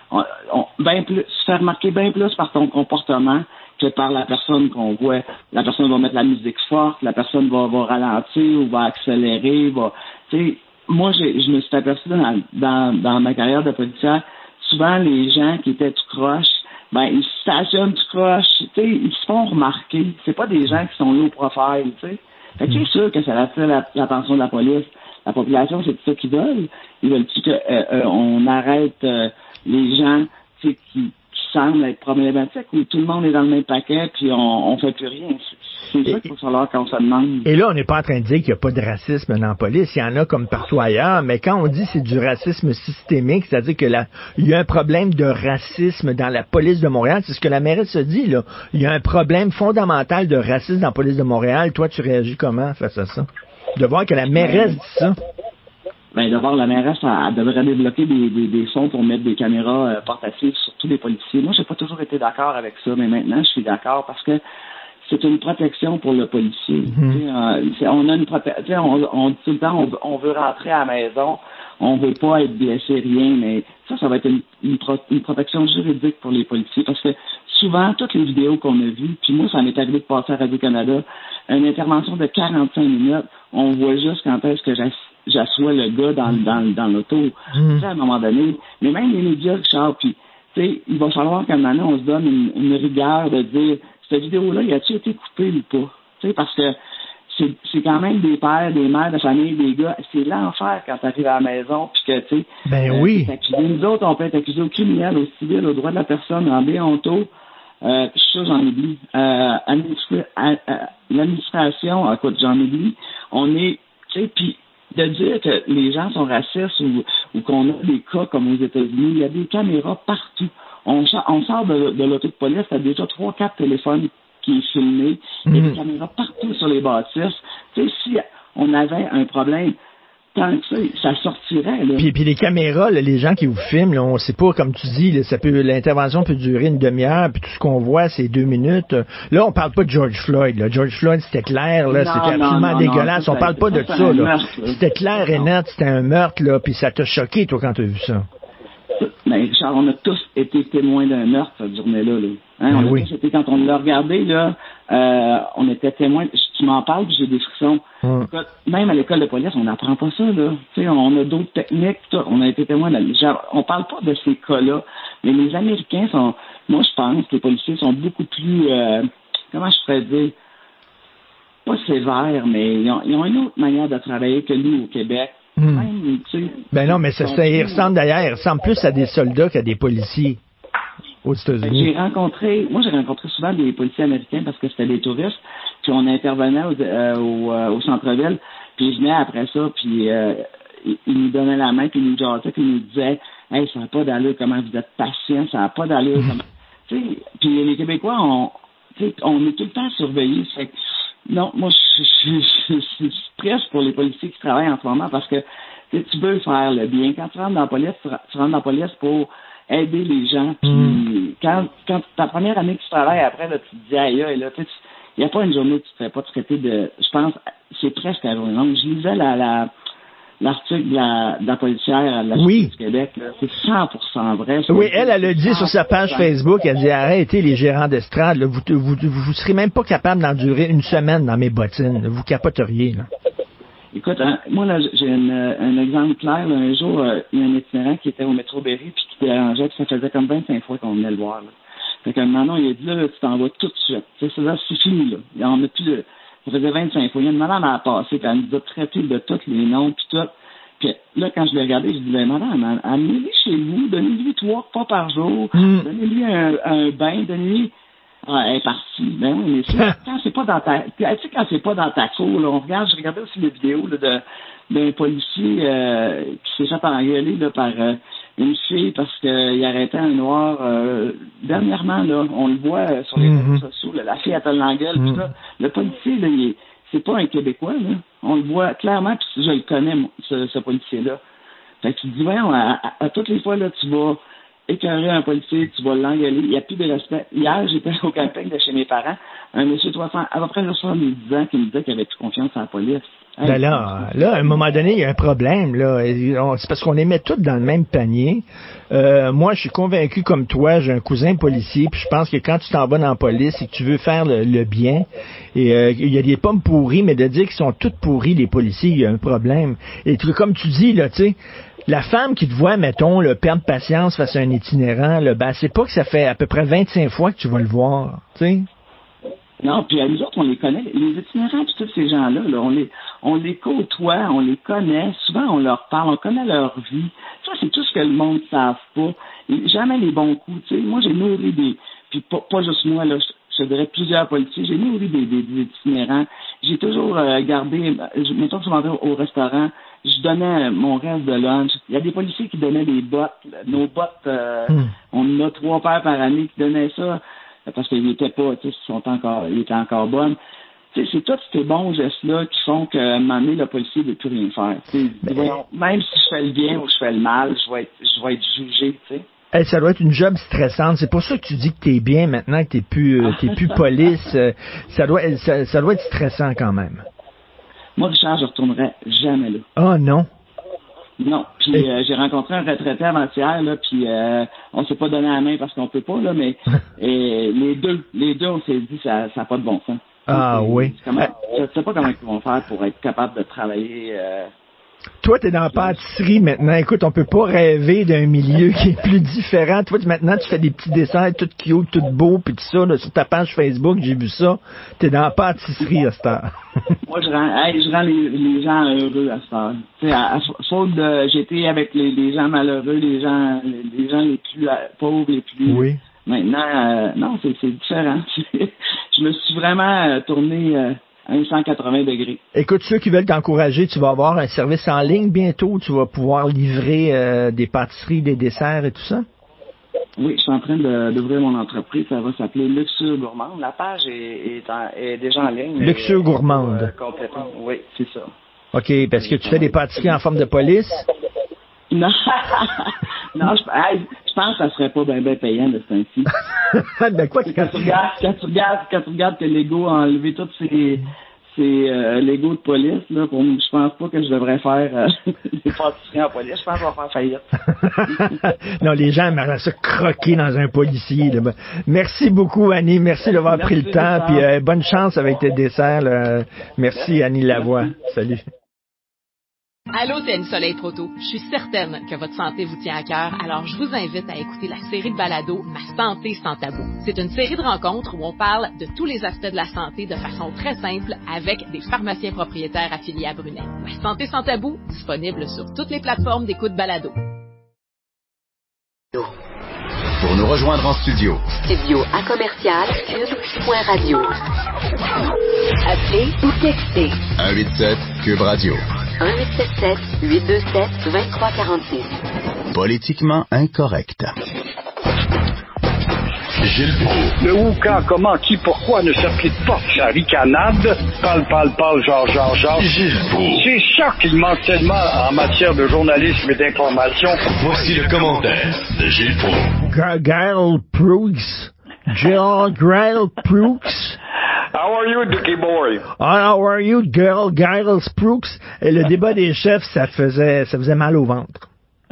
tu te fais remarquer bien plus par ton comportement que par la personne qu'on voit. La personne va mettre la musique forte, la personne va ralentir ou va accélérer. Tu sais, moi, je me suis aperçu dans ma carrière de policière, souvent les gens qui étaient tout croche, ben ils se stationnent tout croche, tu sais, ils se font remarquer. C'est pas des gens qui sont low profile, tu sais. Fait que c'est sûr que ça attire l'attention de la police. La population, c'est ça qu'ils veulent. Ils veulent-tu qu'on arrête les gens qui semblent être problématiques, où tout le monde est dans le même paquet, puis on fait plus rien. C'est ça qu'il faut savoir quand on se demande. Et là, on n'est pas en train de dire qu'il n'y a pas de racisme dans la police. Il y en a comme partout ailleurs, mais quand on dit que c'est du racisme systémique, c'est-à-dire que il y a un problème de racisme dans la police de Montréal, c'est ce que la mairesse se dit, là. Il y a un problème fondamental de racisme dans la police de Montréal. Toi, tu réagis comment face à ça? De voir que la mairesse dit ça? Ben, de voir la mairesse, elle devrait débloquer des sons pour mettre des caméras portatives sur tous les policiers. Moi, j'ai pas toujours été d'accord avec ça, mais maintenant, je suis d'accord parce que c'est une protection pour le policier. On a une protection, on dit tout le temps, on veut rentrer à la maison, on veut pas être blessé, rien, mais ça va être une protection juridique pour les policiers, parce que souvent, toutes les vidéos qu'on a vues, puis moi, ça m'est arrivé de passer à Radio-Canada, une intervention de 45 minutes, on voit juste quand est-ce que j'assois le gars dans l'auto, à un moment donné, mais même les médias, Richard, puis, tu sais, il va falloir qu'à un moment donné, on se donne une rigueur de dire, cette vidéo-là, y a-t-il été coupée ou pas? Tu sais, parce que c'est quand même des pères, des mères de famille, des gars, c'est l'enfer quand t'arrives à la maison, puis que, tu sais, oui. Nous autres, on peut être accusés au criminel, au civil, au droit de la personne, en béonto, ça, j'en oublie. L'administration, écoute, j'en oublie. On est, tu sais, puis de dire que les gens sont racistes ou qu'on a des cas comme aux États-Unis, il y a des caméras partout. On sort de l'auto de police, t'as déjà 3-4 téléphones qui est filmé, il y a des caméras partout sur les bâtisses. Tu sais, si on avait un problème, tant que ça sortirait. Là. Puis les caméras, là, les gens qui vous filment, là, on sait pas, comme tu dis, là, l'intervention peut durer une demi-heure, puis tout ce qu'on voit, c'est 2 minutes. Là, on parle pas de George Floyd. Là. George Floyd, c'était clair, là, c'était absolument dégueulasse. On parle pas de ça. Là. C'était clair et net, c'était un meurtre, là, puis ça t'a choqué, toi, quand tu as vu ça. Mais Richard, on a tous été témoins d'un meurtre cette journée-là. Là. Hein, on a tous été, quand on l'a regardé, là, on était témoins. Tu m'en parles, puis j'ai des frissons. Écoute, même à l'école de police, on n'apprend pas ça. Là. T'sais, on a d'autres techniques. On a été témoins on parle pas de ces cas-là. Mais les Américains sont, moi je pense que les policiers sont beaucoup plus, comment je pourrais dire, pas sévères, mais ils ont une autre manière de travailler que nous au Québec. Même, ben non, mais il ressemble d'ailleurs, il ressemble plus à des soldats qu'à des policiers aux États-Unis. J'ai rencontré souvent des policiers américains parce que c'était des touristes, puis on intervenait au centre-ville, puis je venais après ça, puis ils nous donnaient la main, puis ils nous jassaient, puis ils nous disaient « Hey, ça n'a pas d'allure, comment vous êtes patient, ça n'a pas d'allure, comment... » Puis les Québécois, on est tout le temps surveillés, fait que non, moi, je suis triste pour les policiers qui travaillent en ce moment parce que tu veux faire le bien. Quand tu rentres dans la police, tu rentres dans la police pour aider les gens. Puis quand ta première année que tu travailles après, là, tu te dis aïe, là, il n'y a pas une journée où tu ne te fais pas traiter de. Je pense, c'est presque la journée. Donc, je lisais l'article de la policière de la Sûreté du Québec, là, c'est 100% vrai. Oui, elle a dit sur sa page Facebook, elle dit arrêtez les gérants d'estrade, là, vous serez même pas capable d'endurer une semaine dans mes bottines, là, vous capoteriez. Là. Écoute, moi là, j'ai un exemple clair. Là, un jour, il y a un itinérant qui était au métro Berry puis qui dérangeait, puis ça faisait comme 25 fois qu'on venait le voir. Là. Fait qu'un moment, il a dit là, tu t'en vas tout de suite. C'est fini là. On a plus de. Ça faisait 25 fois. Il y a une madame à la passer, puis elle nous a traité de tous les noms, puis tout. Puis là, quand je l'ai regardé, je disais, madame, amenez-lui chez vous, donnez-lui 3 repas par jour, donnez-lui un bain, donnez-lui... Ah, elle est partie. Ben oui, mais quand c'est pas dans ta... Tu sais, quand c'est pas dans ta cour, là, je regardais aussi les vidéos là, d'un policier qui s'est fait engueuler là, par une fille parce qu'il arrêtait un noir. Dernièrement, là, on le voit sur les réseaux sociaux, là, la fille elle l'engueule, puis là, le policier, là, c'est pas un Québécois, là. On le voit clairement, puis je le connais, moi, ce policier-là. Fait que tu te dis, voyons, à toutes les fois, là, tu vas écœurer un policier, tu vas l'engueuler, il n'y a plus de respect. Hier, j'étais au camping de chez mes parents, un monsieur à peu près 70 ans qui me disait qu'il avait plus confiance en la police. Hey, ben là, à un moment donné, il y a un problème, là. C'est parce qu'on les met tous dans le même panier. Moi, je suis convaincu comme toi, j'ai un cousin policier, puis je pense que quand tu t'en vas dans la police et que tu veux faire le bien, et il y a des pommes pourries, mais de dire qu'ils sont toutes pourries, les policiers, il y a un problème. Et comme tu dis, là, tu sais, la femme qui te voit, mettons, perdre patience face à un itinérant, là, ben, c'est pas que ça fait à peu près 25 fois que tu vas le voir, tu sais. Non, puis à nous autres, on les connaît. Les itinérants, puis tous ces gens-là, là, on les côtoie, on les connaît. Souvent, on leur parle, on connaît leur vie. Ça, c'est tout ce que le monde ne savent pas. Jamais les bons coups, tu sais. Moi, j'ai nourri puis pas juste moi, là, je dirais plusieurs policiers, j'ai nourri des itinérants. J'ai toujours gardé, mettons que je m'en au restaurant, je donnais mon reste de lunch. Il y a des policiers qui donnaient des bottes. Nos bottes, on en a 3 paires par année qui donnaient ça. Parce qu'ils n'étaient pas, tu sais, ils étaient encore bonnes. Tu sais, c'est tous ces bons gestes-là qui font qu'à un moment donné, le policier ne veut plus rien faire. Même si je fais le bien ou je fais le mal, je vais être jugé, tu sais. Hey, ça doit être une job stressante. C'est pour ça que tu dis que t'es bien maintenant, que t'es plus police. Ça doit être stressant quand même. Moi, Richard, je retournerai jamais là. Oh non. Non. Puis j'ai rencontré un retraité avant-hier, là, puis on s'est pas donné la main parce qu'on peut pas, là, mais les deux, on s'est dit ça n'a pas de bon sens. Ah oui. Je sais pas comment ils vont faire pour être capable de travailler. Toi, t'es dans la pâtisserie maintenant. Écoute, on peut pas rêver d'un milieu qui est plus différent. Toi, maintenant, tu fais des petits dessins tout cute, tout beau, puis tout ça, là, sur ta page Facebook, j'ai vu ça. T'es dans la pâtisserie à cette heure. Moi, je rends les gens heureux à cette heure. Tu sais, faute de, j'étais avec les gens malheureux, les gens les plus pauvres, les plus. Oui. Maintenant, non, c'est différent. Je me suis vraiment tourné à 180 degrés. Écoute, ceux qui veulent t'encourager, tu vas avoir un service en ligne bientôt. Tu vas pouvoir livrer des pâtisseries, des desserts et tout ça? Oui, je suis en train d'ouvrir mon entreprise. Ça va s'appeler Luxure Gourmande. La page est déjà en ligne. Luxure Gourmande. Complètement. Oui, c'est ça. OK, parce que tu fais des pâtisseries en forme de police? Non, non, je pense que ça serait pas bien payant de ce temps-ci. Ben quoi, quand tu regardes que Lego a enlevé tous ces Lego de police, là, je pense pas que je devrais faire des pâtisseries en police. Je pense que je vais faire faillite. Non, les gens aimeraient ça croquer dans un policier. Là. Merci beaucoup, Annie. Merci d'avoir pris le temps. Puis bonne chance avec tes desserts. Là. Merci, Annie Lavoie. Salut. Allô, TN Soleil Proto. Je suis certaine que votre santé vous tient à cœur, alors je vous invite à écouter la série de balados Ma santé sans tabou. C'est une série de rencontres où on parle de tous les aspects de la santé de façon très simple avec des pharmaciens propriétaires affiliés à Brunet. Ma santé sans tabou, disponible sur toutes les plateformes d'écoute balado. Pour nous rejoindre en studio. Studio à commercial cube.radio. Appelez ou textez. 187 Cube Radio. 1877-827-2346. Politiquement incorrect. Gilles Proulx. Le où, quand, comment, qui, pourquoi ne s'applique pas sa ricanade. Parle, genre. Gilles Proulx. C'est ça qu'il manque tellement en matière de journalisme et d'information. Voici le commentaire de Gilles Proulx. Gilles Proulx. Gilles Proulx. How are you, Dickie Boy? How are you, Gilles Proulx? Et le débat des chefs, ça faisait mal au ventre.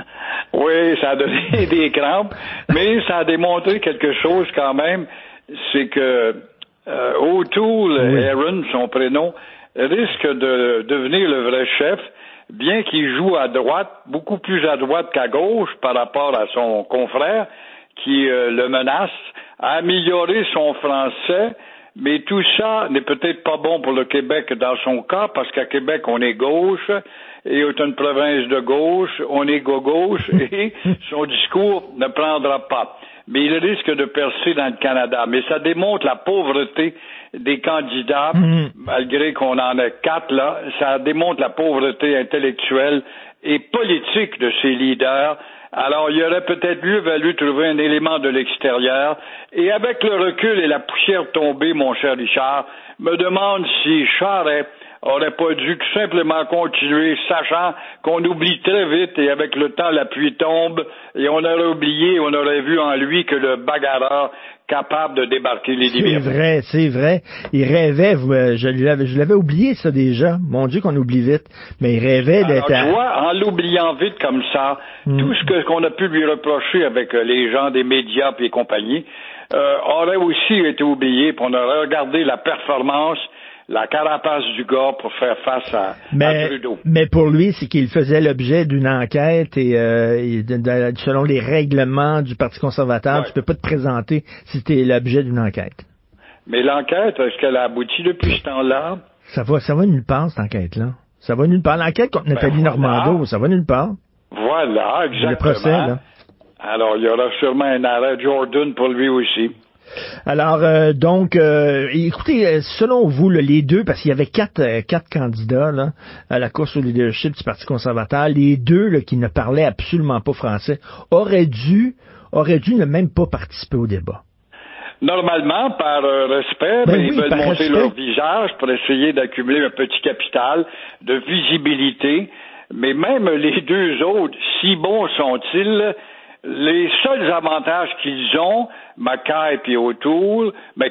Oui, ça a donné des crampes, mais ça a démontré quelque chose quand même, c'est que O'Toole, Aaron, son prénom, risque de devenir le vrai chef, bien qu'il joue à droite, beaucoup plus à droite qu'à gauche par rapport à son confrère, qui le menace, à améliorer son français. Mais tout ça n'est peut-être pas bon pour le Québec dans son cas, parce qu'à Québec, on est gauche, et est une province de gauche, on est gauche, et son discours ne prendra pas. Mais il risque de percer dans le Canada. Mais ça démontre la pauvreté des candidats, malgré qu'on en a 4 là, ça démontre la pauvreté intellectuelle et politique de ces leaders. Alors, il aurait peut-être mieux valu trouver un élément de l'extérieur. Et avec le recul et la poussière tombée, mon cher Richard, me demande si Charest aurait pas dû tout simplement continuer, sachant qu'on oublie très vite et avec le temps, la pluie tombe et on aurait oublié, on aurait vu en lui que le bagarreur capable de débarquer les limites. C'est vrai. Il rêvait, je l'avais oublié ça déjà. Mon Dieu qu'on oublie vite. Mais il rêvait d'être... Alors, tu vois, en l'oubliant vite comme ça, tout ce qu'on a pu lui reprocher avec les gens des médias et compagnie, aurait aussi été oublié, puis on aurait regardé la performance, la carapace du gars pour faire face à Trudeau. Mais pour lui, c'est qu'il faisait l'objet d'une enquête et selon les règlements du Parti conservateur, tu peux pas te présenter si tu es l'objet d'une enquête. Mais l'enquête, est-ce qu'elle a abouti depuis ce temps-là? Ça va nulle part, cette enquête-là. Ça va nulle part. L'enquête contre Nathalie Normando, ça va nulle part. Voilà, exactement. Le procès, là. Alors, il y aura sûrement un arrêt Jordan pour lui aussi. Alors, écoutez, selon vous, là, les deux, parce qu'il y avait quatre candidats là, à la course au leadership du Parti conservateur, les deux là, qui ne parlaient absolument pas français, auraient dû ne même pas participer au débat. Normalement, par respect, ils veulent montrer leur visage pour essayer d'accumuler un petit capital de visibilité. Mais même les deux autres, si bons sont-ils, Les seuls avantages qu'ils ont, McKay et O'Toole,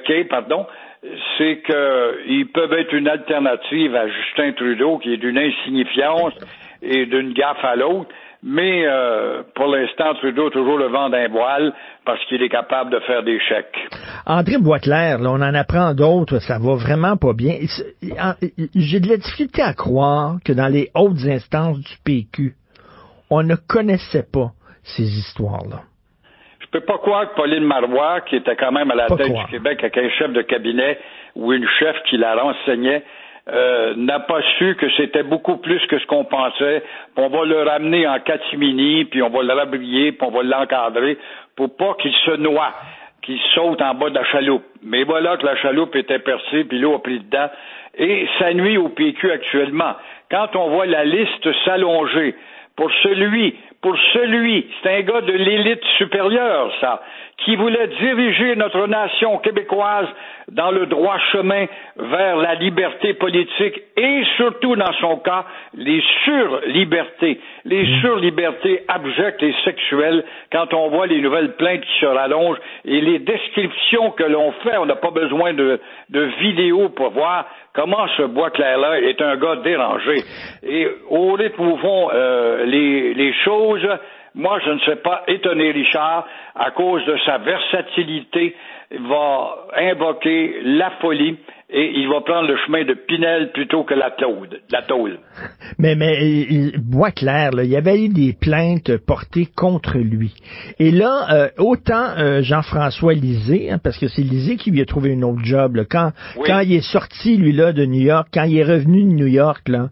c'est qu'ils peuvent être une alternative à Justin Trudeau, qui est d'une insignifiance et d'une gaffe à l'autre. Mais pour l'instant, Trudeau a toujours le vent d'un voile parce qu'il est capable de faire des chèques. André Boisclair, là, on en apprend d'autres, ça va vraiment pas bien. J'ai de la difficulté à croire que dans les hautes instances du PQ, on ne connaissait pas ces histoires-là. Je peux pas croire que Pauline Marois, qui était quand même à la tête du Québec avec un chef de cabinet ou une chef qui la renseignait, n'a pas su que c'était beaucoup plus que ce qu'on pensait, puis on va le ramener en catimini, puis on va le rhabiller, puis on va l'encadrer, pour pas qu'il se noie, qu'il saute en bas de la chaloupe. Mais voilà que la chaloupe était percée, puis l'eau a pris dedans, et ça nuit au PQ actuellement. Quand on voit la liste s'allonger, pour celui, c'est un gars de l'élite supérieure, ça, qui voulait diriger notre nation québécoise dans le droit chemin vers la liberté politique et surtout, dans son cas, les surlibertés abjectes et sexuelles. Quand on voit les nouvelles plaintes qui se rallongent et les descriptions que l'on fait, on n'a pas besoin de vidéos pour voir comment ce Boisclair-là est un gars dérangé. Et au rythme où vont les choses, moi, je ne serais pas étonné, Richard, à cause de sa versatilité, va invoquer la folie et il va prendre le chemin de Pinel plutôt que la tôle. Mais Boisclair, là, il y avait eu des plaintes portées contre lui. Et là, autant Jean-François Lisée, parce que c'est Lisée qui lui a trouvé une autre job, là, quand il est sorti, lui, là, de New York, quand il est revenu de New York, là,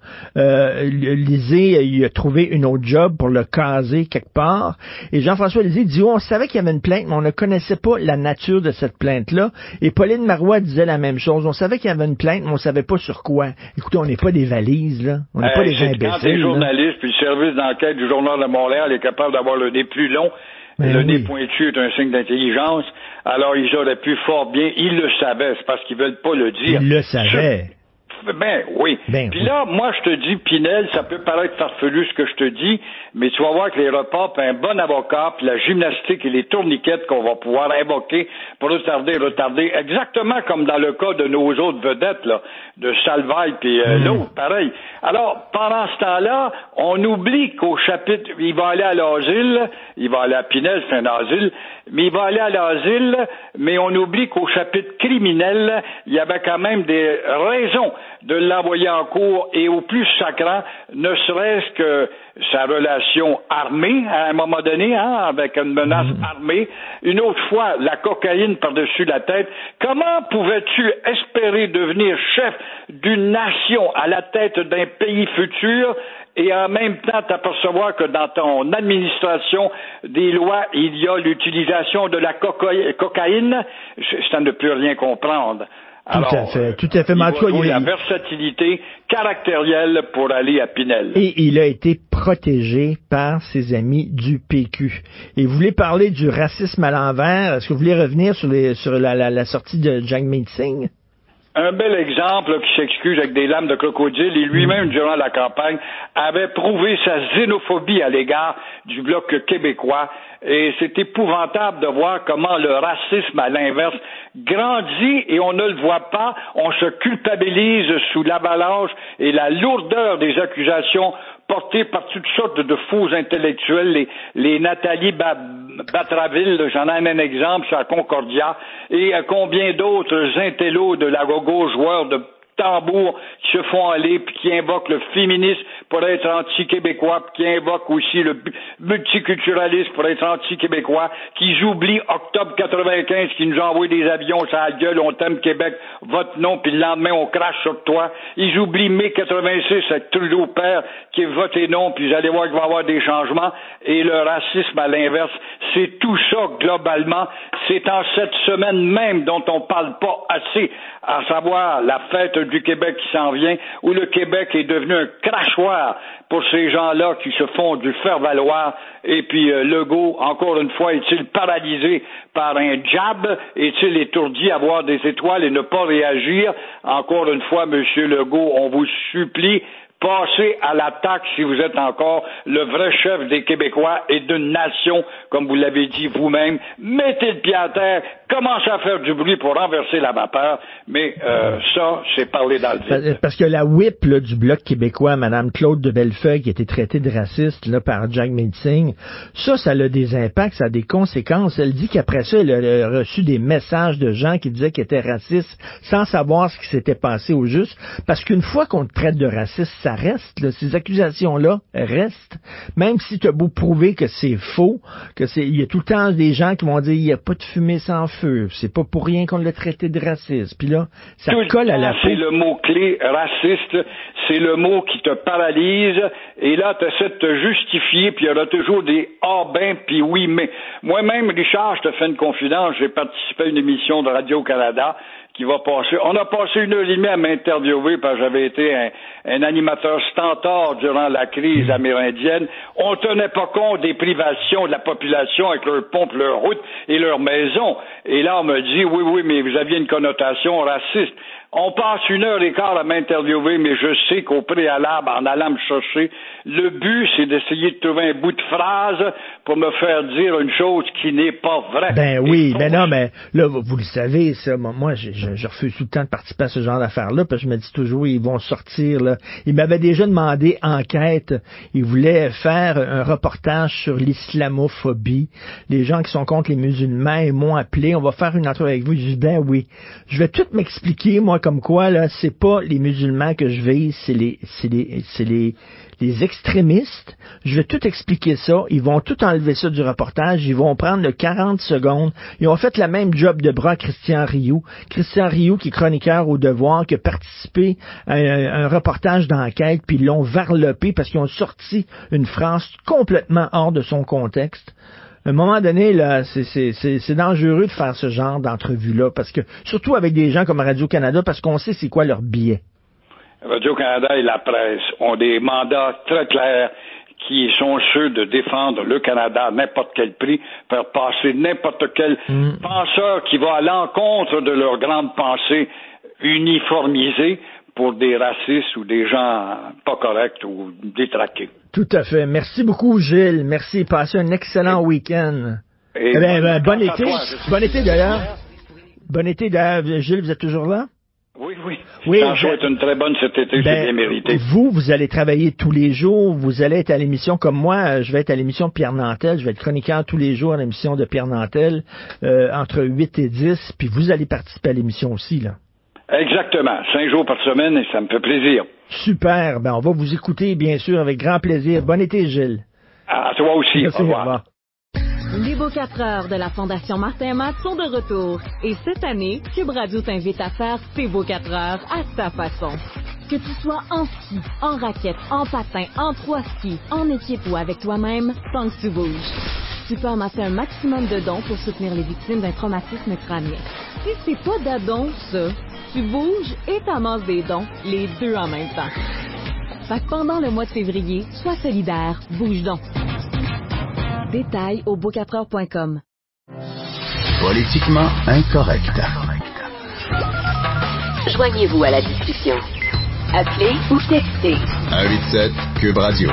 Lisée, il a trouvé une autre job pour le caser quelque part. Et Jean-François Lisée dit, on savait qu'il y avait une plainte, mais on ne connaissait pas la nature de cette plainte-là. Et Pauline Marois disait la même chose. On savait qu'il y avait une plainte, mais on savait pas sur quoi. Écoutez, on n'est pas des valises, là. On n'est pas des imbéciles. Quand les journalistes puis le service d'enquête du Journal de Montréal est capable d'avoir le nez plus long, le nez pointu est un signe d'intelligence, alors ils auraient pu fort bien, ils le savaient, c'est parce qu'ils veulent pas le dire. Ils le savaient. Puis là, moi, je te dis, Pinel, ça peut paraître farfelu ce que je te dis, mais tu vas voir que les repas, puis un bon avocat, puis la gymnastique et les tourniquettes qu'on va pouvoir invoquer pour retarder, exactement comme dans le cas de nos autres vedettes, là, de Salvaille puis l'autre, pareil. Alors, pendant ce temps-là, on oublie qu'au chapitre, il va aller à l'asile, il va aller à Pinel, c'est un asile, mais il va aller à l'asile, mais on oublie qu'au chapitre criminel, il y avait quand même des raisons de l'envoyer en cour et au plus sacrant, ne serait-ce que sa relation armée, à un moment donné, avec une menace armée, une autre fois, la cocaïne par-dessus la tête. Comment pouvais-tu espérer devenir chef d'une nation à la tête d'un pays futur et en même temps t'apercevoir que dans ton administration des lois, il y a l'utilisation de la cocaïne? C'est à ne plus rien comprendre. Tout à fait. Il a la versatilité caractérielle pour aller à Pinel. Et il a été protégé par ses amis du PQ. Et vous voulez parler du racisme à l'envers? Est-ce que vous voulez revenir sur la sortie de Jagmeet Singh? Un bel exemple qui s'excuse avec des lames de crocodile et lui-même, durant la campagne, avait prouvé sa xénophobie à l'égard du Bloc québécois. Et c'est épouvantable de voir comment le racisme, à l'inverse, grandit et on ne le voit pas. On se culpabilise sous l'avalanche et la lourdeur des accusations portées par toutes sortes de faux intellectuels, les Nathalie Batraville, j'en ai un exemple sur la Concordia, et combien d'autres intellos de la gogo joueurs de tambour qui se font aller puis qui invoquent le féminisme pour être anti-québécois, puis qui invoquent aussi le multiculturalisme pour être anti-québécois, qui oublient Octobre 95 qui nous a envoyé des avions sur la gueule, on t'aime Québec, vote non, puis le lendemain on crache sur toi. Ils oublient mai 86 avec Trudeau père qui est voté non, puis vous allez voir qu'il va y avoir des changements. Et le racisme à l'inverse, c'est tout ça globalement. C'est en cette semaine même dont on parle pas assez, à savoir la fête du Québec qui s'en vient, où le Québec est devenu un crachoir pour ces gens-là qui se font du faire-valoir. Et puis Legault, encore une fois, est-il paralysé par un jab? Est-il étourdi à voir des étoiles et ne pas réagir? Encore une fois, Monsieur Legault, on vous supplie, Passez à l'attaque si vous êtes encore le vrai chef des Québécois et d'une nation, comme vous l'avez dit vous-même. Mettez le pied à terre, commencez à faire du bruit pour renverser la vapeur, mais ça, c'est parler dans le vide. Parce que la whip là, du Bloc québécois, Mme Claude de Bellefeuille, qui a été traitée de raciste là, par Jack Meeting, ça a des impacts, ça a des conséquences. Elle dit qu'après ça, elle a reçu des messages de gens qui disaient qu'elle était raciste sans savoir ce qui s'était passé au juste. Parce qu'une fois qu'on te traite de raciste, ça reste, là, ces accusations-là restent. Même si tu as beau prouver que c'est faux, il y a tout le temps des gens qui vont dire il n'y a pas de fumée sans feu, c'est pas pour rien qu'on l'a traité de raciste. Puis là, ça colle à la peau. C'est le mot-clé raciste, c'est le mot qui te paralyse, et là, tu essaies de te justifier, puis il y aura toujours des « ah ben » puis « oui mais ». Moi-même, Richard, je te fais une confidence, j'ai participé à une émission de Radio-Canada qui va passer. On a passé 1h30 à m'interviewer parce que j'avais été un animateur stentor durant la crise amérindienne. On tenait pas compte des privations de la population avec leurs pompes, leurs routes et leurs maisons. Et là, on me dit, oui, mais vous aviez une connotation raciste. On passe 1h15 à m'interviewer, mais je sais qu'au préalable, en allant me chercher, le but, c'est d'essayer de trouver un bout de phrase pour me faire dire une chose qui n'est pas vraie. Ben oui, non, mais là, vous le savez, ça, moi, je refuse tout le temps de participer à ce genre d'affaires-là, parce que je me dis toujours, ils vont sortir, là. Ils m'avaient déjà demandé enquête. Ils voulaient faire un reportage sur l'islamophobie. Les gens qui sont contre les musulmans, ils m'ont appelé, on va faire une entrevue avec vous. Je dis, ben oui. Je vais tout m'expliquer, moi, comme quoi, là, c'est pas les musulmans que je vise, c'est les extrémistes. Je vais tout expliquer ça. Ils vont tout enlever ça du reportage. Ils vont prendre le 40 secondes. Ils ont fait la même job de bras à Christian Rioux. Christian Rioux, qui est chroniqueur au Devoir, qui a participé à un reportage d'enquête, puis ils l'ont varlopé parce qu'ils ont sorti une phrase complètement hors de son contexte. À un moment donné, là, c'est dangereux de faire ce genre d'entrevue-là, parce que, surtout avec des gens comme Radio-Canada, parce qu'on sait c'est quoi leur biais. Radio-Canada et la presse ont des mandats très clairs qui sont ceux de défendre le Canada à n'importe quel prix, faire passer n'importe quel penseur qui va à l'encontre de leur grande pensée uniformisée pour des racistes ou des gens pas corrects ou détraqués. Tout à fait. Merci beaucoup, Gilles. Merci. Passez un excellent week-end. Bon été. Bon été, d'ailleurs. Bon été, d'ailleurs. Gilles, vous êtes toujours là? Oui. Ça souhaite une très bonne cet été, c'est bien mérité. Vous allez travailler tous les jours. Vous allez être à l'émission comme moi. Je vais être à l'émission de Pierre Nantel. Je vais être chroniqueur tous les jours à l'émission de Pierre Nantel, entre 8 et 10. Puis vous allez participer à l'émission aussi, là. Exactement. 5 jours par semaine, et ça me fait plaisir. Super. On va vous écouter, bien sûr, avec grand plaisir. Bon été, Gilles. À toi aussi. Merci, au revoir. Les beaux 4 heures de la Fondation Martin Matt sont de retour. Et cette année, Cube Radio t'invite à faire tes beaux 4 heures à ta façon. Que tu sois en ski, en raquette, en patin, en 3-ski, en équipe ou avec toi-même, tant que tu bouges. Tu peux amasser un maximum de dons pour soutenir les victimes d'un traumatisme crânien. Si c'est pas d'adon, ça, tu bouges et t'amasses des dons, les deux en même temps. Fait que pendant le mois de février, sois solidaire, bouge donc. Détails au beau4heures.com. Politiquement incorrect. Joignez-vous à la discussion. Appelez ou textez. 187 Cube Radio.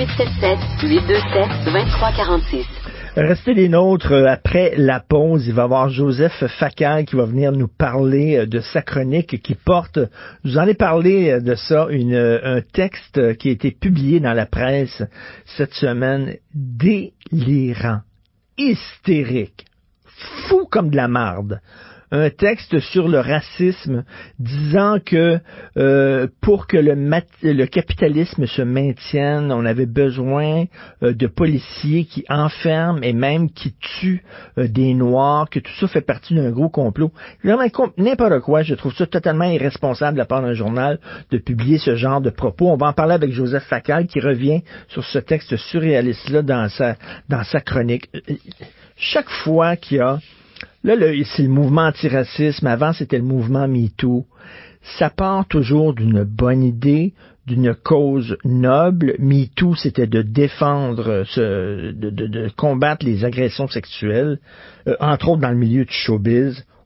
1877-827-2346. Restez les nôtres. Après la pause, il va y avoir Joseph Facal qui va venir nous parler de sa chronique qui porte, je vous en ai parlé de ça, un texte qui a été publié dans la presse cette semaine, délirant, hystérique, fou comme de la marde. Un texte sur le racisme disant que pour que le capitalisme se maintienne, on avait besoin de policiers qui enferment et même qui tuent des Noirs, que tout ça fait partie d'un gros complot. Vraiment, n'importe quoi, je trouve ça totalement irresponsable de la part d'un journal de publier ce genre de propos. On va en parler avec Joseph Facal qui revient sur ce texte surréaliste-là dans sa chronique. Chaque fois qu'il y a là, c'est le mouvement antiracisme. Avant, c'était le mouvement MeToo. Ça part toujours d'une bonne idée, d'une cause noble. MeToo, c'était de défendre, de combattre les agressions sexuelles, entre autres dans le milieu du showbiz.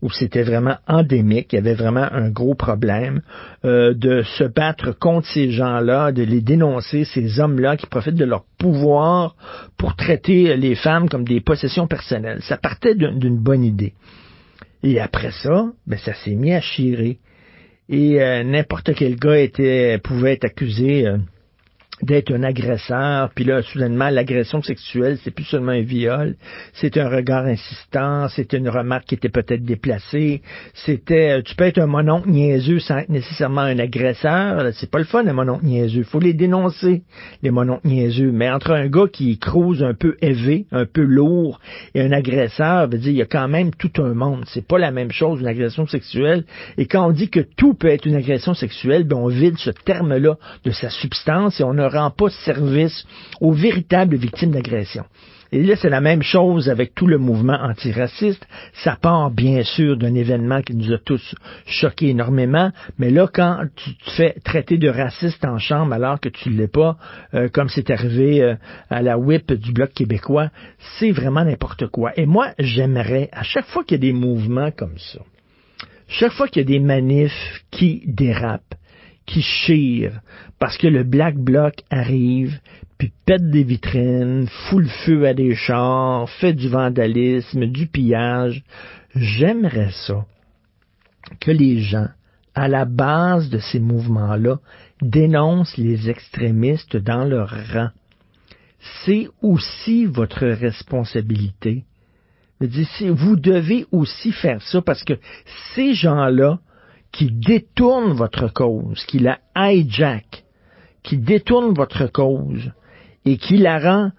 où c'était vraiment endémique, il y avait vraiment un gros problème, de se battre contre ces gens-là, de les dénoncer, ces hommes-là qui profitent de leur pouvoir pour traiter les femmes comme des possessions personnelles. Ça partait d'une bonne idée. Et après ça, ben ça s'est mis à chirer. Et n'importe quel gars pouvait être accusé d'être un agresseur, puis là, soudainement, l'agression sexuelle, c'est plus seulement un viol, c'est un regard insistant, c'est une remarque qui était peut-être déplacée, tu peux être un mononcle niaiseux sans être nécessairement un agresseur, c'est pas le fun, un mononcle niaiseux, faut les dénoncer, les mononcles niaiseux, mais entre un gars qui crouse un peu élevé, un peu lourd, et un agresseur, veut dire, il y a quand même tout un monde, c'est pas la même chose, une agression sexuelle, et quand on dit que tout peut être une agression sexuelle, ben on vide ce terme-là de sa substance, et on ne rend pas service aux véritables victimes d'agression. Et là, c'est la même chose avec tout le mouvement antiraciste. Ça part, bien sûr, d'un événement qui nous a tous choqués énormément, mais là, quand tu te fais traiter de raciste en chambre alors que tu ne l'es pas, comme c'est arrivé à la whip du Bloc québécois, c'est vraiment n'importe quoi. Et moi, j'aimerais, à chaque fois qu'il y a des mouvements comme ça, chaque fois qu'il y a des manifs qui dérapent, qui chire parce que le Black Bloc arrive, puis pète des vitrines, fout le feu à des chars, fait du vandalisme, du pillage. J'aimerais ça que les gens, à la base de ces mouvements-là, dénoncent les extrémistes dans leur rang. C'est aussi votre responsabilité. Vous devez aussi faire ça parce que ces gens-là qui détourne votre cause, qui la hijack, qui détourne votre cause et qui la rend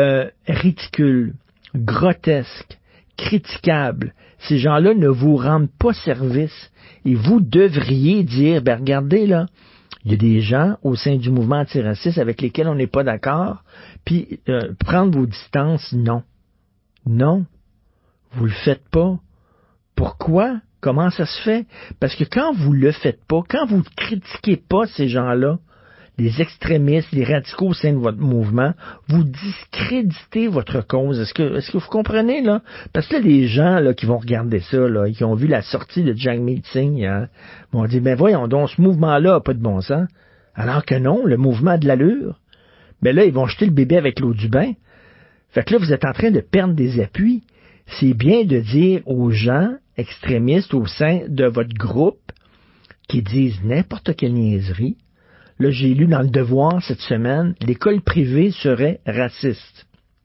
ridicule, grotesque, critiquable. Ces gens-là ne vous rendent pas service et vous devriez dire, ben regardez là, il y a des gens au sein du mouvement antiraciste avec lesquels on n'est pas d'accord, puis prendre vos distances, non. Non, vous le faites pas. Pourquoi? Comment ça se fait? Parce que quand vous le faites pas, quand vous ne critiquez pas ces gens-là, les extrémistes, les radicaux au sein de votre mouvement, vous discréditez votre cause. Est-ce que vous comprenez, là? Parce que là, les gens là, qui vont regarder ça, là, qui ont vu la sortie de Jagmeet Singh, hein, vont dire, ben voyons donc, ce mouvement-là n'a pas de bon sens. Alors que non, le mouvement a de l'allure. Ben là, ils vont jeter le bébé avec l'eau du bain. Fait que là, vous êtes en train de perdre des appuis. C'est bien de dire aux gens extrémistes au sein de votre groupe qui disent n'importe quelle niaiserie. Là, j'ai lu dans Le Devoir cette semaine, l'école privée serait raciste.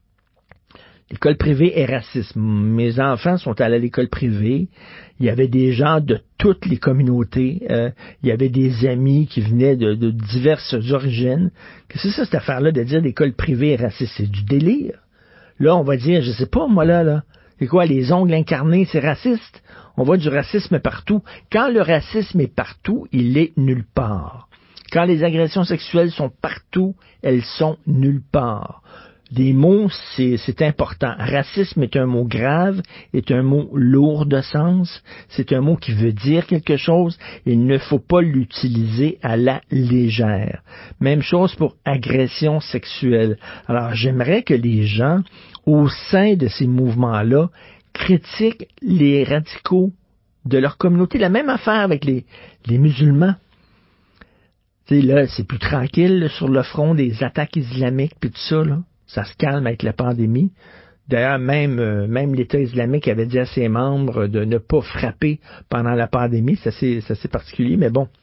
L'école privée est raciste. Mes enfants sont allés à l'école privée. Il y avait des gens de toutes les communautés. Il y avait des amis qui venaient de diverses origines. Qu'est-ce que c'est ça, cette affaire-là de dire l'école privée est raciste? C'est du délire. Là, on va dire, je sais pas, moi, là. C'est quoi, les ongles incarnés, c'est raciste? On voit du racisme partout. Quand le racisme est partout, il est nulle part. Quand les agressions sexuelles sont partout, elles sont nulle part. Des mots, c'est important. Racisme est un mot grave, est un mot lourd de sens. C'est un mot qui veut dire quelque chose. Il ne faut pas l'utiliser à la légère. Même chose pour agression sexuelle. Alors, j'aimerais que les gens, au sein de ces mouvements-là, critiquent les radicaux de leur communauté. La même affaire avec les musulmans. Tu sais, là, c'est plus tranquille là, sur le front des attaques islamiques puis tout ça, là. Ça se calme avec la pandémie. D'ailleurs, même l'État islamique avait dit à ses membres de ne pas frapper pendant la pandémie. Ça c'est particulier, mais bon.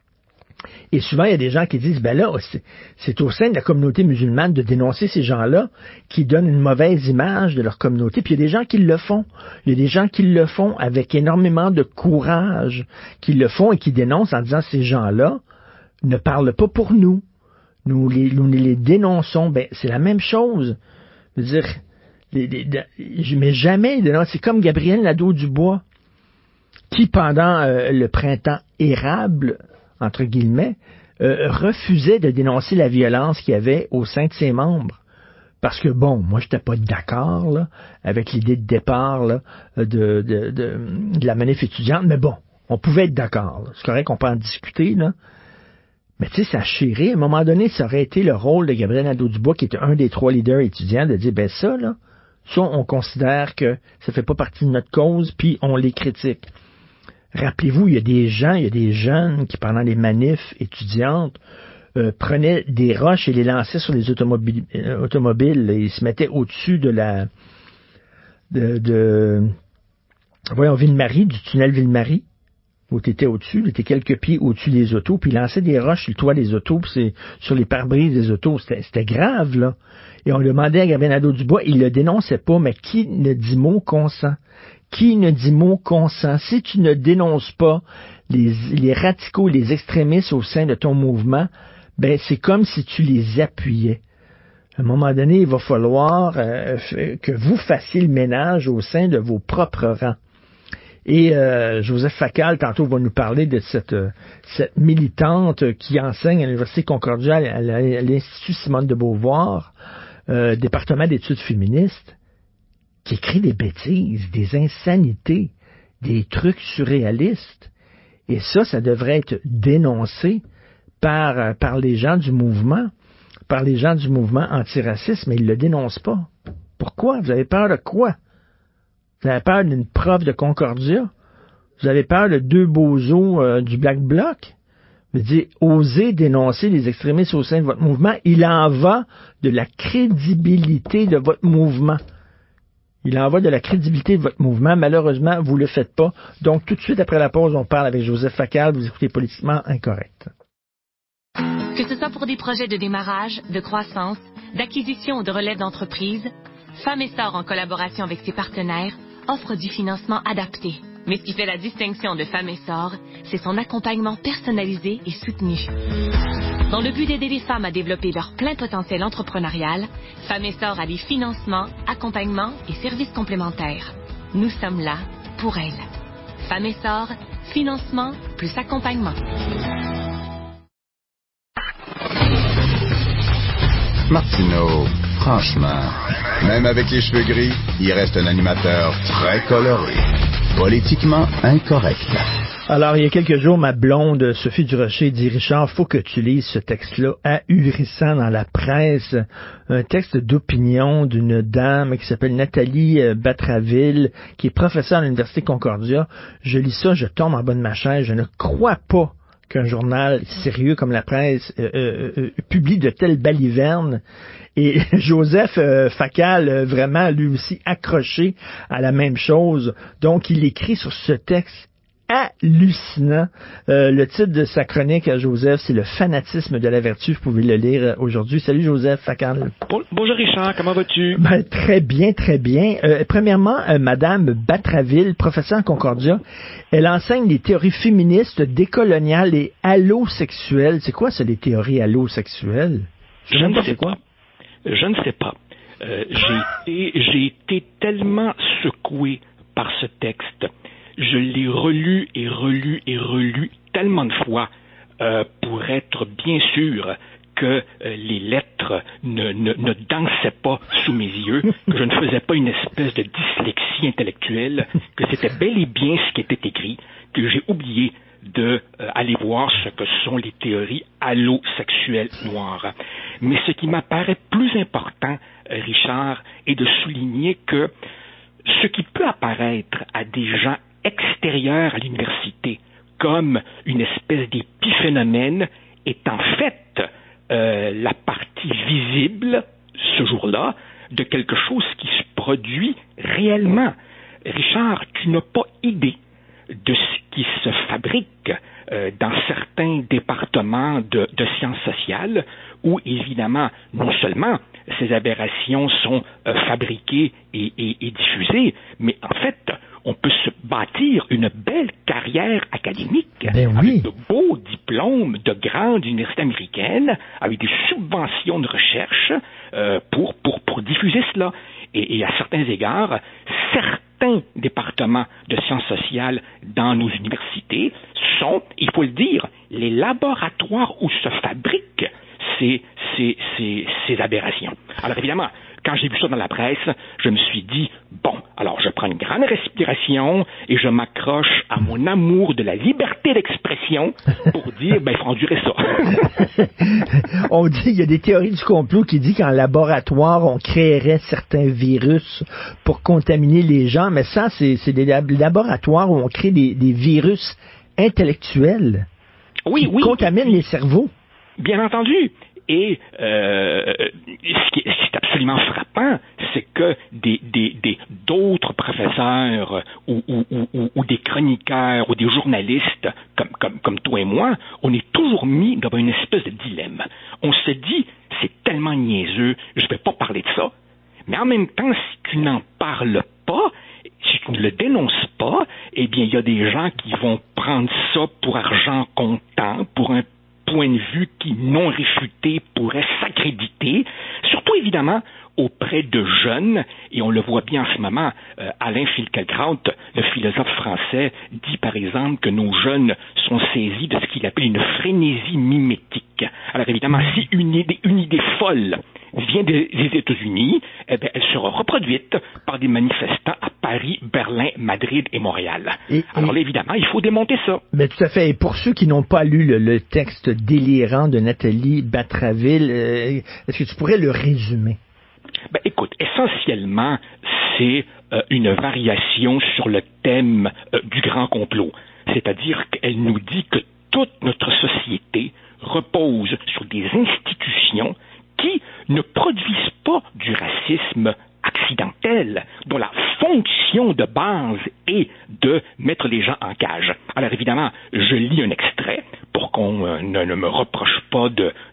Et souvent, il y a des gens qui disent, ben là, c'est au sein de la communauté musulmane de dénoncer ces gens-là qui donnent une mauvaise image de leur communauté. Puis il y a des gens qui le font. Il y a des gens qui le font avec énormément de courage, qui le font et qui dénoncent en disant, ces gens-là ne parlent pas pour nous. Nous les dénonçons. Ben, c'est la même chose. Je veux dire, mais jamais, c'est comme Gabriel Nadeau-Dubois, qui pendant le printemps érable, entre guillemets, refusait de dénoncer la violence qu'il y avait au sein de ses membres. Parce que, bon, moi, j'étais pas d'accord là, avec l'idée de départ là, de la manif étudiante, mais bon, on pouvait être d'accord. Là. C'est correct qu'on peut en discuter, là. Mais tu sais, ça chirait. À un moment donné, ça aurait été le rôle de Gabriel Nadeau-Dubois, qui était un des 3 leaders étudiants, de dire, ben ça, là, Ça, on considère que ça fait pas partie de notre cause, puis on les critique. Rappelez-vous, il y a des jeunes qui, pendant les manifs étudiantes, prenaient des roches et les lançaient sur les automobiles. Ils se mettaient au-dessus de Ville-Marie, du tunnel Ville-Marie, où tu étais au-dessus, tu étais quelques pieds au-dessus des autos, puis ils lançaient des roches sur le toit des autos, puis c'est sur les pare-brises des autos. C'était grave, là. Et on demandait à Gabriel Nadeau-Dubois, il le dénonçait pas, mais qui ne dit mot consent? Qui ne dit mot consent? Si tu ne dénonces pas les radicaux, les extrémistes au sein de ton mouvement, ben c'est comme si tu les appuyais. À un moment donné, il va falloir que vous fassiez le ménage au sein de vos propres rangs. Et Joseph Facal, tantôt, va nous parler de cette militante qui enseigne à l'Université Concordia, à l'Institut Simone de Beauvoir, département d'études féministes, qui écrit des bêtises, des insanités, des trucs surréalistes. Et ça devrait être dénoncé par les gens du mouvement antiraciste, mais ils ne le dénoncent pas. Pourquoi? Vous avez peur de quoi? Vous avez peur d'une prof de Concordia? Vous avez peur de deux bozos du Black Bloc? Je veux dire, osez dénoncer les extrémistes au sein de votre mouvement. Il en va de la crédibilité de votre mouvement. Malheureusement, vous ne le faites pas. Donc, tout de suite après la pause, on parle avec Joseph Facal. Vous écoutez Politiquement Incorrect. Que ce soit pour des projets de démarrage, de croissance, d'acquisition ou de relève d'entreprise, Femmes Essor, en collaboration avec ses partenaires, offre du financement adapté. Mais ce qui fait la distinction de Femmes Essor, c'est son accompagnement personnalisé et soutenu. Dans le but d'aider les femmes à développer leur plein potentiel entrepreneurial, Femmes Essor a des financements, accompagnements et services complémentaires. Nous sommes là pour elles. Femmes Essor, financement plus accompagnement. Martineau, franchement, même avec les cheveux gris, il reste un animateur très coloré. Politiquement incorrect. Alors, il y a quelques jours, ma blonde, Sophie Durocher, dit « Richard, faut que tu lises ce texte-là, ahurissant dans la presse, un texte d'opinion d'une dame qui s'appelle Nathalie Batraville, qui est professeure à l'Université Concordia. Je lis ça, je tombe en bas de ma chaise, je ne crois pas qu'un journal sérieux comme la presse publie de telles balivernes. » Et Joseph Facal, vraiment, lui aussi, accroché à la même chose. Donc, il écrit sur ce texte hallucinant. Le titre de sa chronique à Joseph, c'est « Le fanatisme de la vertu ». Vous pouvez le lire aujourd'hui. Salut Joseph Facal. Bonjour Richard, comment vas-tu? Très bien, très bien. Premièrement, Madame Batraville, professeure à Concordia, elle enseigne les théories féministes, décoloniales et allosexuelles. C'est quoi ça, les théories allosexuelles? Je ne sais quoi. Je ne sais pas. J'ai été tellement secoué par ce texte. Je l'ai relu et relu et relu tellement de fois pour être bien sûr que les lettres ne dansaient pas sous mes yeux, que je ne faisais pas une espèce de dyslexie intellectuelle, que c'était bel et bien ce qui était écrit, que j'ai oublié de aller voir ce que sont les théories allosexuelles noires. Mais ce qui m'apparaît plus important, Richard, est de souligner que ce qui peut apparaître à des gens extérieurs à l'université comme une espèce d'épiphénomène est en fait la partie visible, ce jour-là, de quelque chose qui se produit réellement. Richard, tu n'as pas idée de ce qui se fabrique dans certains départements de sciences sociales où, évidemment, non seulement ces aberrations sont fabriquées et diffusées, mais en fait, on peut se bâtir une belle carrière académique avec de beaux diplômes de grandes universités américaines, avec des subventions de recherche pour diffuser cela. Et à certains égards, certains départements de sciences sociales dans nos universités sont, il faut le dire, les laboratoires où se fabriquent ces aberrations. Alors évidemment, quand j'ai vu ça dans la presse, je me suis dit, bon, Alors, je prends une grande respiration et je m'accroche à mon amour de la liberté d'expression pour dire, il faut endurer ça. On dit, il y a des théories du complot qui disent qu'en laboratoire, on créerait certains virus pour contaminer les gens, mais ça, c'est des laboratoires où on crée des virus intellectuels qui contaminent les cerveaux. Bien entendu. Et ce qui est absolument frappant, c'est que d'autres professeurs ou des chroniqueurs ou des journalistes comme toi et moi, on est toujours mis dans une espèce de dilemme. On se dit, c'est tellement niaiseux, je ne vais pas parler de ça. Mais en même temps, si tu n'en parles pas, si tu ne le dénonces pas, eh bien, il y a des gens qui vont prendre ça pour argent comptant, pour un point de vue qui, non réfuté, pourrait s'accréditer, surtout évidemment auprès de jeunes, et on le voit bien en ce moment, Alain Finkielkraut, le philosophe français, dit par exemple que nos jeunes sont saisis de ce qu'il appelle une frénésie mimétique. Alors évidemment, si une idée folle vient des États-Unis, elle sera reproduite par des manifestants à Paris, Berlin, Madrid et Montréal. Alors là, évidemment, il faut démonter ça. Mais tout à fait. Et pour ceux qui n'ont pas lu le texte délirant de Nathalie Batraville, est-ce que tu pourrais le résumer? Écoute, essentiellement, c'est une variation sur le thème du grand complot. C'est-à-dire qu'elle nous dit que toute notre société repose sur des institutions qui ne produisent pas du racisme accidentel, dont la fonction de base est de mettre les gens en cage. Alors évidemment, je lis un extrait pour qu'on ne me reproche pas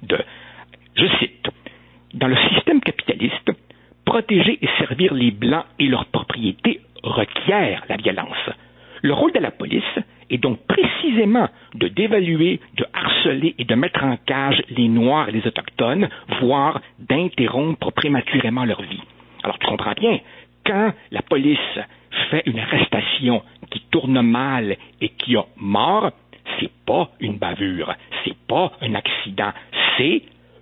je cite, « Dans le système capitaliste, protéger et servir les Blancs et leurs propriétés requiert la violence. Le rôle de la police est donc précisément de dévaluer, de harceler et de mettre en cage les Noirs et les Autochtones, voire d'interrompre prématurément leur vie. » Alors tu comprends bien, quand la police fait une arrestation qui tourne mal et qui a mort, c'est pas une bavure, c'est pas un accident, c'est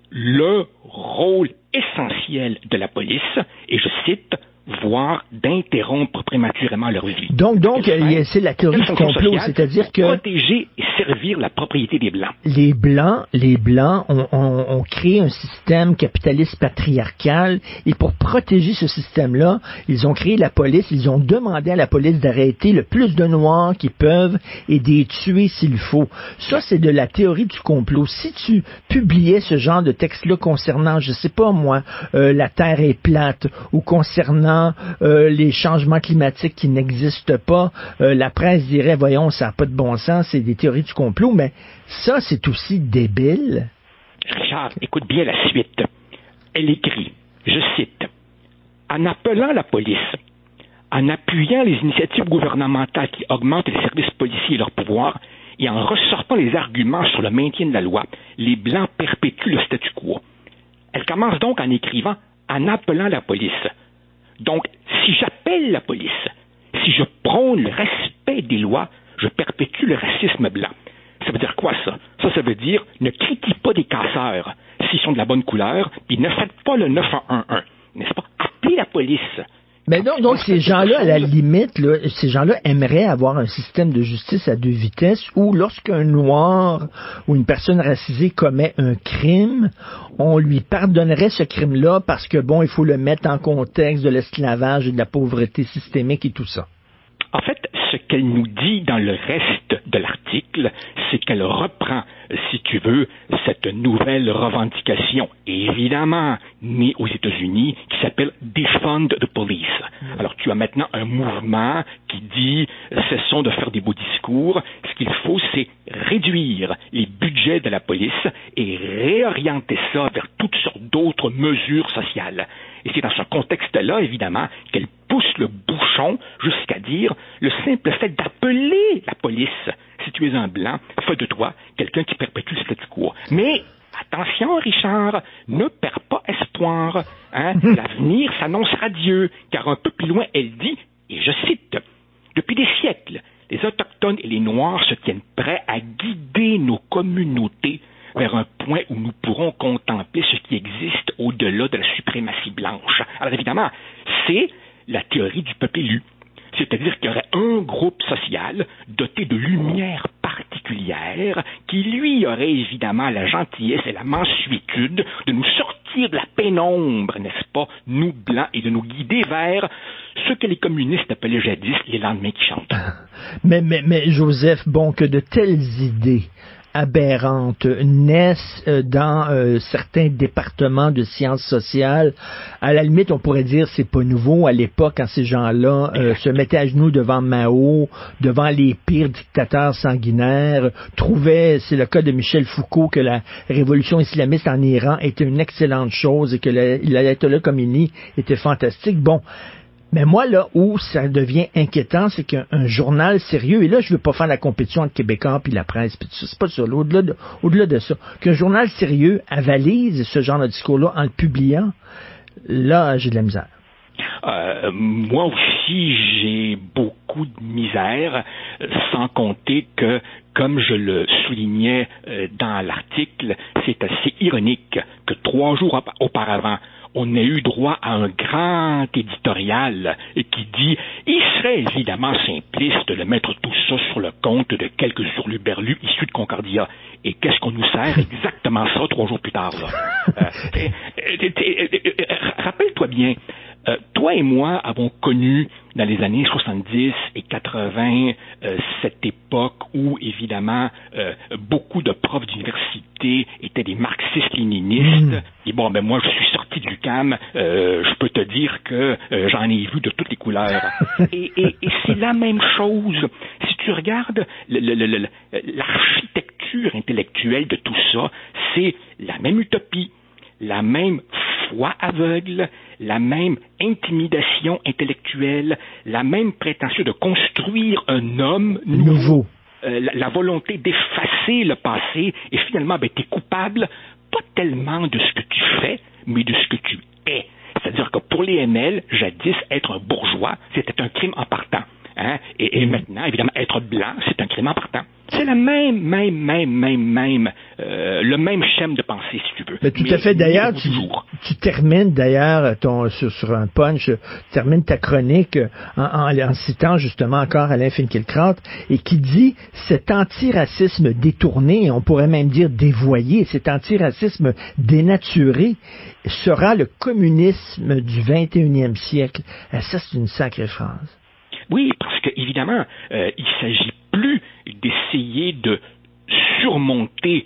le rôle essentiel de la police, et je cite, voire d'interrompre prématurément leur vie. Donc c'est la théorie du complot, c'est-à-dire que protéger et servir la propriété des Blancs. Les Blancs ont créé un système capitaliste patriarcal, et pour protéger ce système-là, ils ont créé la police, ils ont demandé à la police d'arrêter le plus de Noirs qu'ils peuvent et de les tuer s'il faut. Ça, c'est de la théorie du complot. Si tu publiais ce genre de texte-là concernant, je sais pas moi, la Terre est plate, ou concernant les changements climatiques qui n'existent pas, la presse dirait, voyons, ça n'a pas de bon sens, c'est des théories du complot, mais ça, c'est aussi débile. Richard, écoute bien la suite. Elle écrit, je cite, « En appelant la police, en appuyant les initiatives gouvernementales qui augmentent les services policiers et leur pouvoir, et en ressortant les arguments sur le maintien de la loi, les Blancs perpétuent le statu quo. » Elle commence donc en écrivant « en appelant la police ». Donc, si j'appelle la police, si je prône le respect des lois, je perpétue le racisme blanc. Ça veut dire quoi, ça? Ça veut dire, ne critique pas des casseurs s'ils sont de la bonne couleur, puis ne faites pas le 911, n'est-ce pas? Appelez la police. Mais donc ces gens-là, à la limite, là, ces gens-là aimeraient avoir un système de justice à deux vitesses où lorsqu'un Noir ou une personne racisée commet un crime, on lui pardonnerait ce crime-là parce que, bon, il faut le mettre en contexte de l'esclavage et de la pauvreté systémique et tout ça. En fait, ce qu'elle nous dit dans le reste de l'article, c'est qu'elle reprend, si tu veux, cette nouvelle revendication, évidemment née aux États-Unis, qui s'appelle Defund the Police. Alors, tu as maintenant un mouvement qui dit cessons de faire des beaux discours. Ce qu'il faut, c'est réduire les budgets de la police et réorienter ça vers toutes sortes d'autres mesures sociales. Et c'est dans ce contexte-là, évidemment, qu'elle pousse le bouchon jusqu'à dire le simple fait d'appeler la police, si tu es un blanc, fait de toi quelqu'un qui perpétue le statu quo. Mais attention, Richard, ne perds pas espoir. Hein? L'avenir s'annonce radieux, car un peu plus loin, elle dit, et je cite, « Depuis des siècles, les Autochtones et les Noirs se tiennent prêts à guider nos communautés vers un point où nous pourrons contempler ce qui existe au-delà de la suprématie blanche. » Alors évidemment, c'est la théorie du peuple élu. C'est-à-dire qu'il y aurait un groupe social doté de lumière particulière qui, lui, aurait évidemment la gentillesse et la mansuétude de nous sortir de la pénombre, n'est-ce pas, nous blancs, et de nous guider vers ce que les communistes appelaient jadis les lendemains qui chantent. Mais Joseph, bon, que de telles idées aberrantes naissent dans certains départements de sciences sociales. À la limite, on pourrait dire c'est pas nouveau. À l'époque, quand ces gens-là se mettaient à genoux devant Mao, devant les pires dictateurs sanguinaires, trouvaient, c'est le cas de Michel Foucault, que la révolution islamiste en Iran était une excellente chose et que l'ayatollah Khomeini était fantastique. Bon. Mais moi, là, où ça devient inquiétant, c'est qu'un journal sérieux, et là, je veux pas faire la compétition entre Québécois puis la presse, puis tout ça, c'est pas ça, là, au-delà de ça, qu'un journal sérieux avalise ce genre de discours-là en le publiant, là, j'ai de la misère. Moi aussi, j'ai beaucoup de misère, sans compter que, comme je le soulignais dans l'article, c'est assez ironique que 3 jours auparavant, on a eu droit à un grand éditorial qui dit « Il serait évidemment simpliste de mettre tout ça sur le compte de quelques hurluberlus issus de Concordia. » Et qu'est-ce qu'on nous sert? Exactement ça 3 jours plus tard. Rappelle-toi bien, toi et moi avons connu dans les années 70 et 80 cette époque où, évidemment, beaucoup de profs d'université étaient des marxistes-léninistes. Et bon, ben moi, je suis sorti de l'UQAM, je peux te dire que j'en ai vu de toutes les couleurs. Et c'est la même chose. Si tu regardes l'architecture intellectuelle de tout ça, c'est la même utopie, la même foi aveugle, la même intimidation intellectuelle, la même prétention de construire un homme nouveau. La volonté d'effacer le passé et finalement, ben, t'es coupable pas tellement de ce que tu fais, mais de ce que tu es. C'est-à-dire que pour les ML, jadis, être un bourgeois, c'était un crime en partant. Hein? Et maintenant, évidemment, être blanc, c'est un crime en partant. C'est le même schème de pensée, si tu veux. Mais tout à fait. D'ailleurs, tu termines d'ailleurs sur un punch, tu termines ta chronique en citant justement encore Alain Finkielkraut, et qui dit cet antiracisme détourné, on pourrait même dire dévoyé, cet antiracisme dénaturé sera le communisme du 21e siècle. Et ça, c'est une sacrée phrase. Oui, parce que évidemment, il s'agit plus d'essayer de surmonter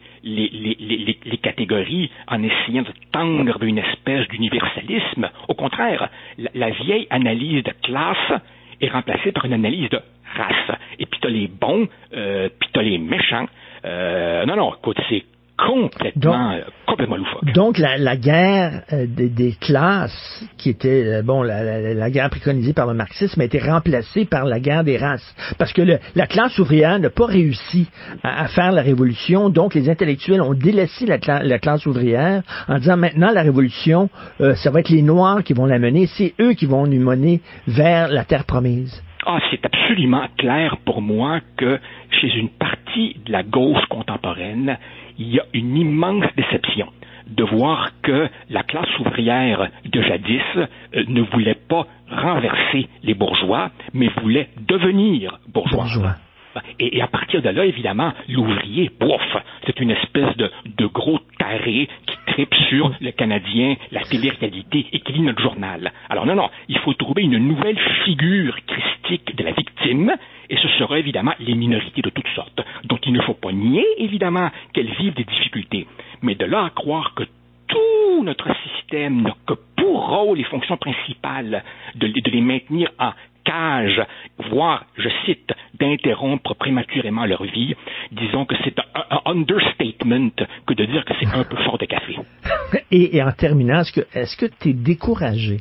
les catégories en essayant de tendre vers une espèce d'universalisme. Au contraire, la vieille analyse de classe est remplacée par une analyse de race. Et puis t'as les bons, puis t'as les méchants. Non, écoute, c'est complètement loufoque. Donc la guerre des classes, qui était la guerre préconisée par le marxisme, a été remplacée par la guerre des races. Parce que la classe ouvrière n'a pas réussi à faire la révolution, donc les intellectuels ont délaissé la classe ouvrière en disant maintenant la révolution, ça va être les Noirs qui vont la mener, c'est eux qui vont nous mener vers la terre promise. Ah, c'est absolument clair pour moi que chez une partie de la gauche contemporaine, il y a une immense déception de voir que la classe ouvrière de jadis ne voulait pas renverser les bourgeois, mais voulait devenir bourgeois. Et à partir de là, évidemment, l'ouvrier, c'est une espèce de gros taré qui tripe sur le Canadien, la télé-réalité et qui lit notre journal. Alors non, il faut trouver une nouvelle figure christique de la victime, et ce sera évidemment les minorités de toutes sortes. Donc il ne faut pas nier, évidemment, qu'elles vivent des difficultés, mais de là à croire que tout notre système n'a que pour rôle et fonction principale de les maintenir en cage, voire, je cite, d'interrompre prématurément leur vie, disons que c'est un understatement que de dire que c'est un peu fort de café. Et en terminant, est-ce que tu es découragé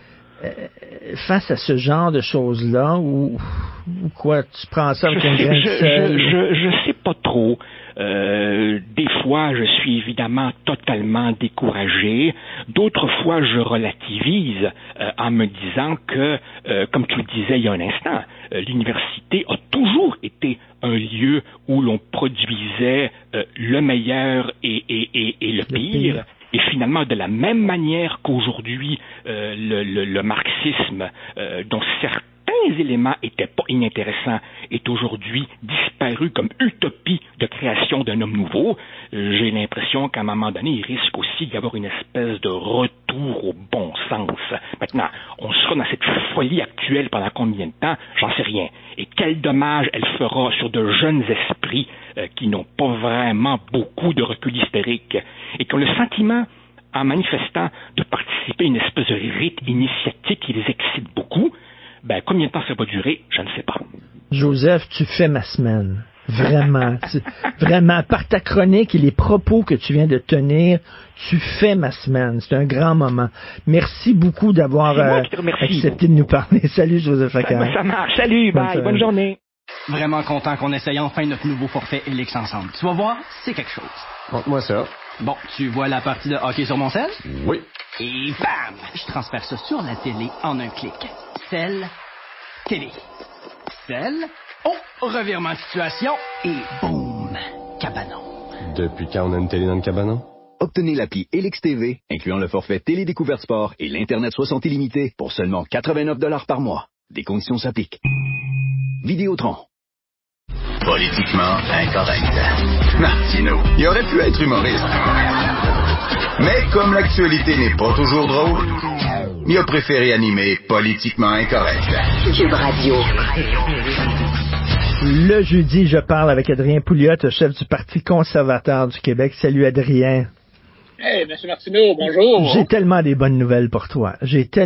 face à ce genre de choses-là, ou quoi, tu prends ça avec un grain de sel? Je sais pas trop. Des fois, je suis évidemment totalement découragé. D'autres fois, je relativise en me disant que, comme tu le disais il y a un instant, l'université a toujours été un lieu où l'on produisait le meilleur et le pire. Et finalement, de la même manière qu'aujourd'hui, le marxisme, dont certains éléments étaient pas inintéressants, est aujourd'hui disparu comme utopie de création d'un homme nouveau, j'ai l'impression qu'à un moment donné, il risque aussi d'y avoir une espèce de retour au bon sens. Maintenant, on sera dans cette folie actuelle pendant combien de temps? J'en sais rien. Et quel dommage elle fera sur de jeunes esprits qui n'ont pas vraiment beaucoup de recul historique et qui ont le sentiment, en manifestant, de participer à une espèce de rite initiatique qui les excite beaucoup. Ben, combien de temps ça va durer, je ne sais pas. Joseph, tu fais ma semaine. Vraiment. Vraiment, par ta chronique et les propos que tu viens de tenir, tu fais ma semaine. C'est un grand moment. Merci beaucoup d'avoir accepté de nous parler. Salut, Joseph Facal. Ça marche. Salut, bye. Bonne journée. Vraiment content qu'on essaye enfin notre nouveau forfait Elix ensemble. Tu vas voir, c'est quelque chose. Montre-moi ça. Bon, tu vois la partie de hockey sur mon sel? Oui. Et bam! Je transfère ça sur la télé en un clic. Celle, télé. Celle, revirement de situation, et boum! Cabanon. Depuis quand on a une télé dans le cabanon? Obtenez l'appli Elix TV, incluant le forfait Télé Découverte Sport et l'Internet 60 illimité pour seulement 89$ par mois. Des conditions s'appliquent. Vidéotron. Politiquement incorrect. Martineau, il aurait pu être humoriste. Mais comme l'actualité n'est pas toujours drôle, il a préféré animer Politiquement incorrect. Cube Radio. Le jeudi, je parle avec Adrien Pouliot, chef du Parti conservateur du Québec. Salut Adrien. Hey, M. Martineau, bonjour. J'ai tellement des bonnes nouvelles pour toi.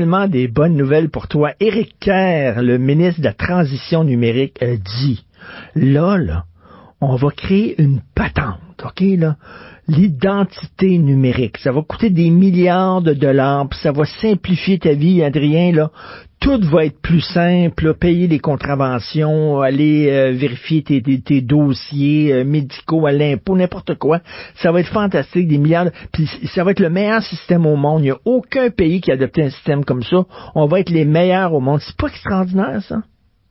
Éric Kerr, le ministre de la Transition numérique, a dit, là, on va créer une patente, OK, là? L'identité numérique. Ça va coûter des milliards de dollars, puis ça va simplifier ta vie, Adrien, là. Tout va être plus simple, là, payer les contraventions, aller vérifier tes dossiers médicaux à l'impôt, n'importe quoi. Ça va être fantastique, des milliards. Puis ça va être le meilleur système au monde. Il n'y a aucun pays qui a adopté un système comme ça. On va être les meilleurs au monde. C'est pas extraordinaire, ça?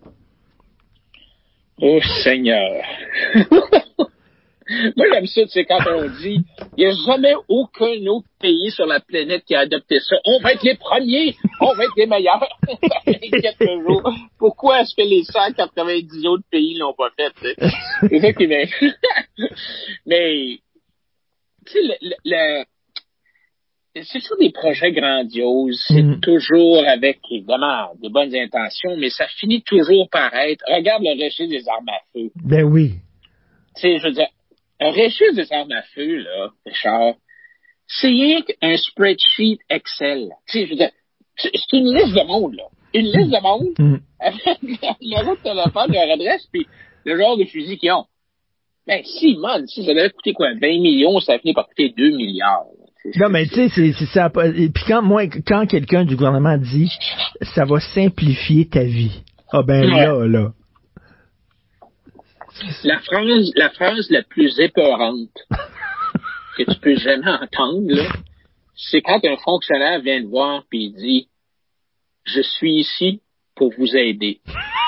Oh, Seigneur! Moi, j'aime ça, tu sais, quand on dit, il n'y a jamais aucun autre pays sur la planète qui a adopté ça. On va être les premiers, on va être les meilleurs. Ça m'inquiète toujours. Pourquoi est-ce que les 190 autres pays l'ont pas fait, tu sais? C'est ça qui m'inquiète. Mais, tu sais, c'est toujours des projets grandioses. C'est toujours avec, évidemment, de bonnes intentions, mais ça finit toujours par être, regarde le registre des armes à feu. Ben oui. Tu sais, je veux dire, un registre des armes à feu, là, Richard, c'est rien qu'un spreadsheet Excel. Tu sais, je veux dire, c'est une liste de monde, là. Une liste de monde avec le numéro de téléphone, leur adresse, puis le genre de fusil qu'ils ont. Ben, si ça devait coûter quoi, 20 millions, ça a fini par coûter 2 milliards. Non, mais tu sais, c'est ça. Et puis quand quelqu'un du gouvernement dit ça va simplifier ta vie, ah ben là. La phrase la plus épeurante que tu peux jamais entendre, là, c'est quand un fonctionnaire vient te voir puis il dit « Je suis ici pour vous aider ».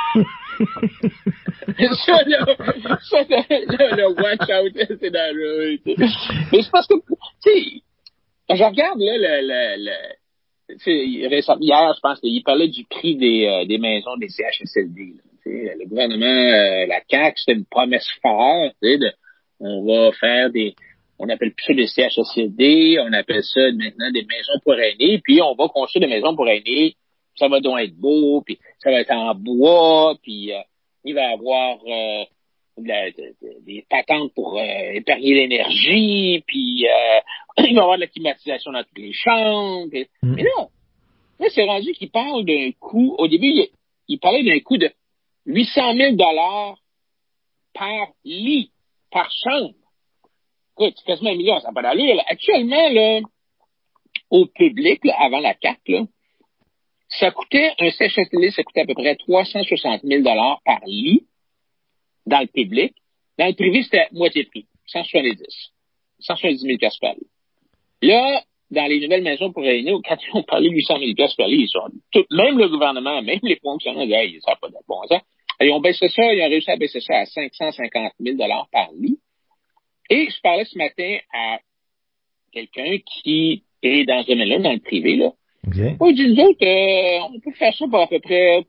ça, le watch out, c'est dangereux. Mais c'est parce que, tu sais, je regarde, là, hier, je pense qu'il parlait du prix des maisons des CHSLD, là. Le gouvernement, la CAQ, c'était une promesse forte, on va faire on appelle plus ça des CHSLD, on appelle ça maintenant des maisons pour aînés, puis on va construire des maisons pour aînés, ça va donc être beau, puis ça va être en bois, puis il va y avoir des patentes pour épargner l'énergie, puis il va y avoir de la climatisation dans toutes les chambres. Mais non, là, c'est rendu qu'il parle d'un coût, au début, il parlait d'un coût de 800 000 $ par lit, par chambre. Écoute, c'est quasiment 1 million, ça n'a pas d'allure. Là. Actuellement, là, au public, là, avant la CAQ, là, un CHSLD, ça coûtait à peu près 360 000 $ par lit dans le public. Dans le privé, c'était moitié prix, 170 000 $ par lit. Là, dans les nouvelles maisons pour aînés, quand ils ont parlé de 800 000 $ par lit, même le gouvernement, même les fonctionnaires, ça n'a pas de bon sens. Ils ont réussi à baisser ça à 550 000 $ par lit. Et je parlais ce matin à quelqu'un qui est dans ce domaine-là, dans le privé, là. Okay. Oui, il dit, nous autres, on peut faire ça pour à peu près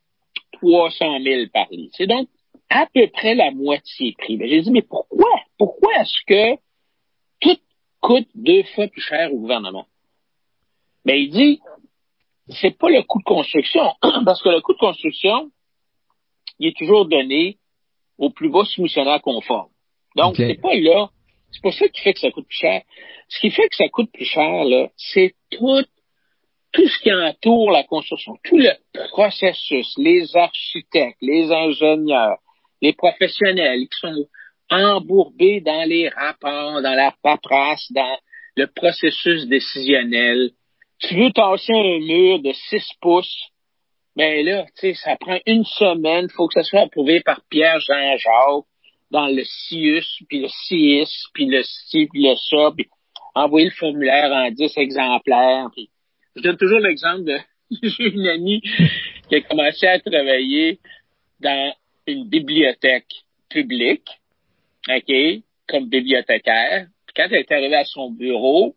300 000 par litre. C'est donc à peu près la moitié prix. Ben, j'ai dit, mais pourquoi? Pourquoi est-ce que tout coûte 2 fois plus cher au gouvernement? Ben, il dit, c'est pas le coût de construction, parce que le coût de construction, il est toujours donné au plus bas soumissionnaire conforme. Donc, c'est pas là. C'est pas ça qui fait que ça coûte plus cher. Ce qui fait que ça coûte plus cher, là, c'est tout ce qui entoure la construction, tout le processus, les architectes, les ingénieurs, les professionnels qui sont embourbés dans les rapports, dans la paperasse, dans le processus décisionnel. Tu veux tasser un mur de 6 pouces, ben là, tu sais, ça prend une semaine, il faut que ça soit approuvé par Pierre Jean-Jacques dans le CIUS, puis le CIS, puis le ci, puis le ça, puis envoyer le formulaire en 10 exemplaires. Puis je donne toujours l'exemple de j'ai une amie qui a commencé à travailler dans une bibliothèque publique, OK, comme bibliothécaire. Puis quand elle est arrivée à son bureau,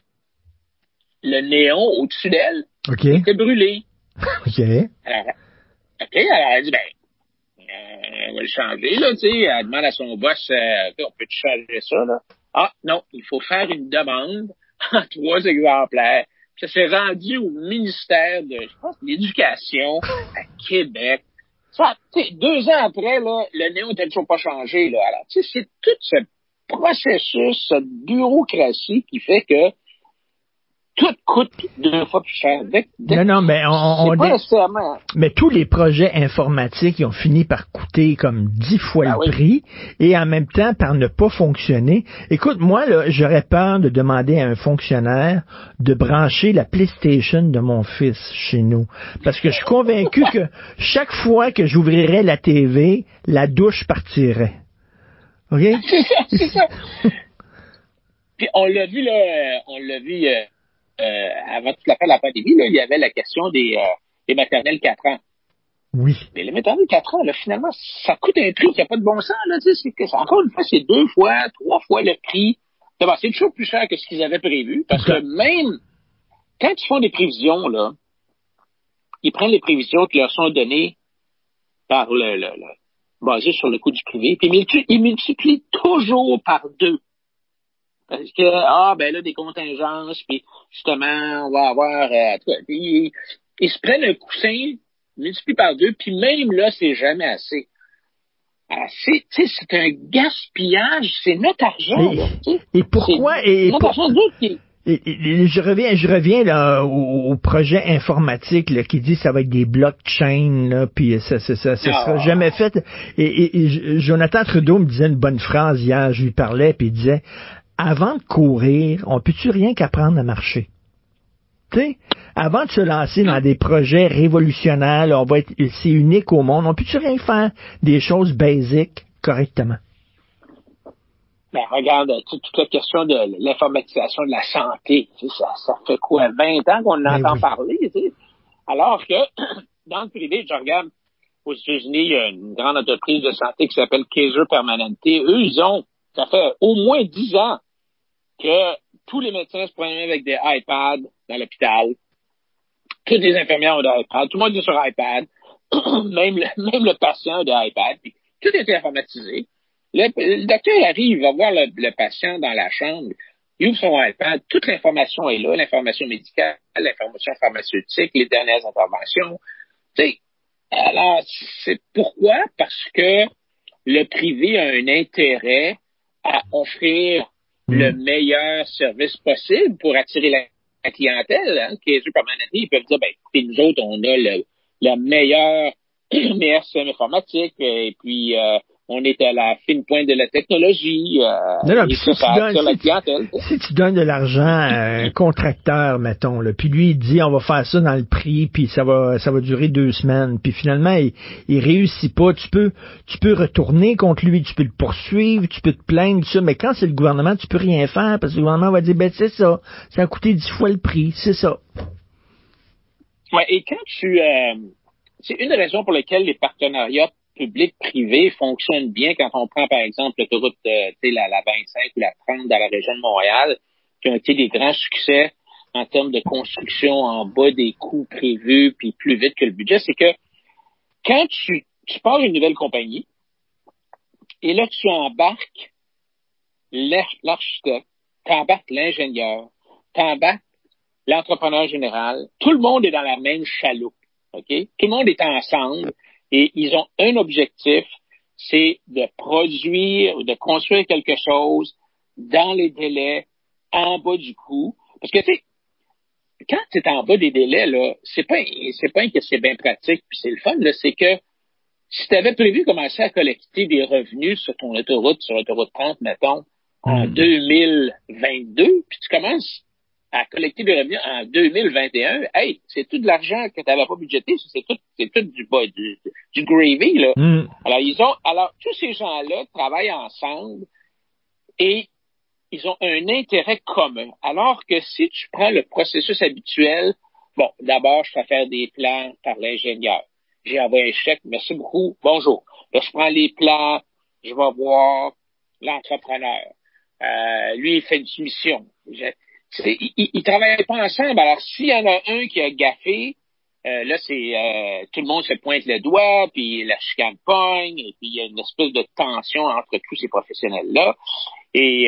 le néon au-dessus d'elle était brûlé. OK. Alors, elle a dit, on va le changer, là, tu sais. Elle demande à son boss, on peut changer ça, là? Ah, non, il faut faire une demande en 3 exemplaires. Puis ça s'est rendu au ministère de l'Éducation à Québec. Ça, tu sais, 2 ans après, là, le néon n'était toujours pas changé, là. Alors, tu sais, c'est tout ce processus, cette bureaucratie qui fait que tout coûte 2 fois plus cher. Non, mais c'est pas nécessairement. Mais tous les projets informatiques, ils ont fini par coûter comme 10 fois le prix et en même temps par ne pas fonctionner. Écoute, moi, là, j'aurais peur de demander à un fonctionnaire de brancher la PlayStation de mon fils chez nous. Parce que je suis convaincu que chaque fois que j'ouvrirais la TV, la douche partirait. OK? C'est ça. Puis on l'a vu, avant toute l'affaire de la pandémie, là, il y avait la question des maternelles 4 ans. Oui. Mais les maternelles 4 ans, là, finalement, ça coûte un prix qui n'a pas de bon sens, là, tu sais, c'est que, encore une fois, c'est 2 fois, 3 fois le prix. D'abord, c'est toujours plus cher que ce qu'ils avaient prévu, parce que même quand ils font des prévisions, là, ils prennent les prévisions qui leur sont données par basées sur le coût du privé, puis ils multiplient toujours par 2. Parce que, ben là, des contingences, puis justement, on va avoir... ils se prennent un coussin, multiplient par 2, puis même là, c'est jamais assez. Alors, c'est un gaspillage, c'est notre argent. Et pourquoi... Notre argent d'autres qui... Je reviens là, au projet informatique là, qui dit que ça va être des blockchains, là, puis ça sera jamais fait. Et Jonathan Trudeau me disait une bonne phrase hier, je lui parlais, puis il disait... Avant de courir, on peut-tu rien qu'apprendre à marcher? Tu sais, avant de se lancer dans des projets révolutionnaires, là, c'est unique au monde, on peut-tu rien faire des choses basiques correctement? Ben, regarde, toute la question de l'informatisation de la santé, ça fait quoi, 20 ans qu'on en entend parler, tu sais? Alors que, dans le privé, je regarde, aux États-Unis, il y a une grande entreprise de santé qui s'appelle Kaiser Permanente. Eux, ça fait au moins 10 ans que tous les médecins se promènent avec des iPads dans l'hôpital. Toutes les infirmières ont des iPads. Tout le monde est sur iPad. même le patient a des iPads. Puis, tout est informatisé. Le docteur arrive, il va voir le patient dans la chambre. Il ouvre son iPad. Toute l'information est là. L'information médicale, l'information pharmaceutique, les dernières interventions. Tu sais, alors, c'est pourquoi? Parce que le privé a un intérêt à offrir le meilleur service possible pour attirer la clientèle. Hein. Kaiser Permanente, ils peuvent dire, écoutez, nous autres, on a le meilleur système informatique, et puis on est à la fine pointe de la technologie. Si tu donnes de l'argent à un contracteur, mettons, là, puis lui, il dit, on va faire ça dans le prix, puis ça va durer 2 semaines, puis finalement, il réussit pas, tu peux retourner contre lui, tu peux le poursuivre, tu peux te plaindre, ça, mais quand c'est le gouvernement, tu peux rien faire, parce que le gouvernement va dire, c'est ça a coûté 10 fois le prix, c'est ça. Ouais, et quand c'est une raison pour laquelle les partenariats public-privé fonctionnent bien quand on prend, par exemple, l'autoroute, la 25 ou la 30 dans la région de Montréal. qui ont été des grands succès en termes de construction en bas des coûts prévus, puis plus vite que le budget, c'est que quand tu pars une nouvelle compagnie, et là, tu embarques l'architecte, t'embarques l'ingénieur, t'embarques l'entrepreneur général, tout le monde est dans la même chaloupe, OK? Tout le monde est ensemble et ils ont un objectif, c'est de produire, de construire quelque chose dans les délais, en bas du coût. Parce que, tu sais, quand tu es en bas des délais, là, c'est pas que c'est bien pratique puis c'est le fun, là, c'est que si tu avais prévu commencer à collecter des revenus sur ton autoroute, sur l'autoroute 30, mettons, en 2022, puis tu commences à collecter des revenus en 2021, hey, c'est tout de l'argent que tu n'avais pas budgété, c'est tout du gravy, là. Alors, tous ces gens-là travaillent ensemble et ils ont un intérêt commun. Alors que si tu prends le processus habituel, bon, d'abord, je fais faire des plans par l'ingénieur. J'ai envoyé un chèque, merci beaucoup, bonjour. Là, je prends les plans, je vais voir l'entrepreneur. Lui, il fait une soumission. Ils travaillent pas ensemble. Alors, s'il y en a un qui a gaffé, là, c'est tout le monde se pointe le doigt, puis la chicane pogne, et puis il y a une espèce de tension entre tous ces professionnels-là. Et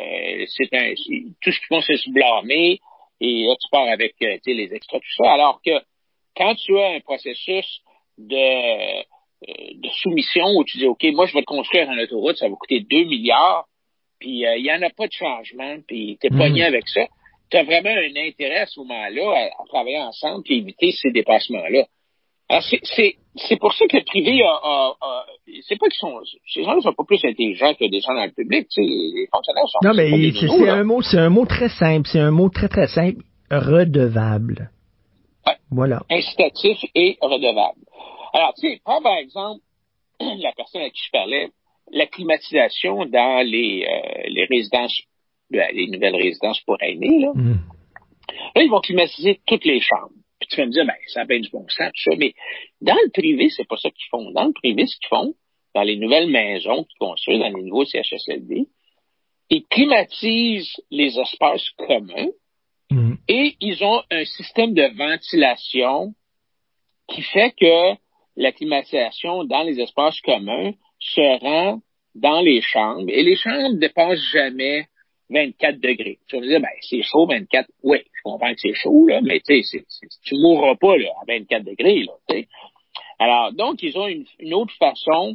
tout ce qu'ils font, c'est se blâmer. Et là, tu pars avec les extras, tout ça. Alors que quand tu as un processus de soumission où tu dis, OK, moi, je vais te construire une autoroute, ça va coûter 2 milliards, puis il n'y en a pas de changement, puis tu es pogné avec ça. Tu as vraiment un intérêt à ce moment-là à travailler ensemble et éviter ces dépassements-là. Alors, c'est pour ça que le privé c'est pas qu'ils sont, ces gens-là sont pas plus intelligents que des gens dans le public, tu sais, les fonctionnaires sont. Non, mais c'est un mot très simple, c'est un mot très, très simple, redevable. Ouais. Voilà. Incitatif et redevable. Alors, tu sais, prends par exemple la personne à qui je parlais, la climatisation dans les résidences, les nouvelles résidences pour aînés, là. Là, ils vont climatiser toutes les chambres. Puis tu vas me dire, ben, ça a bien du bon sens, tout ça. Mais dans le privé, c'est pas ça qu'ils font. Dans le privé, ce qu'ils font, dans les nouvelles maisons qu'ils construisent, dans les nouveaux CHSLD, ils climatisent les espaces communs et ils ont un système de ventilation qui fait que la climatisation dans les espaces communs se rend dans les chambres et les chambres ne dépassent jamais 24 degrés. Tu vas me dire, ben, c'est chaud, 24. Oui, je comprends que c'est chaud, là, mais tu sais, tu mourras pas, là, à 24 degrés, là, tu sais. Alors, donc, ils ont une autre façon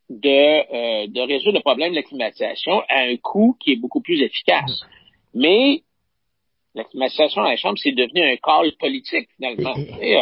de résoudre le problème de la climatisation à un coût qui est beaucoup plus efficace. Mais, la climatisation dans la chambre, c'est devenu un call politique, finalement.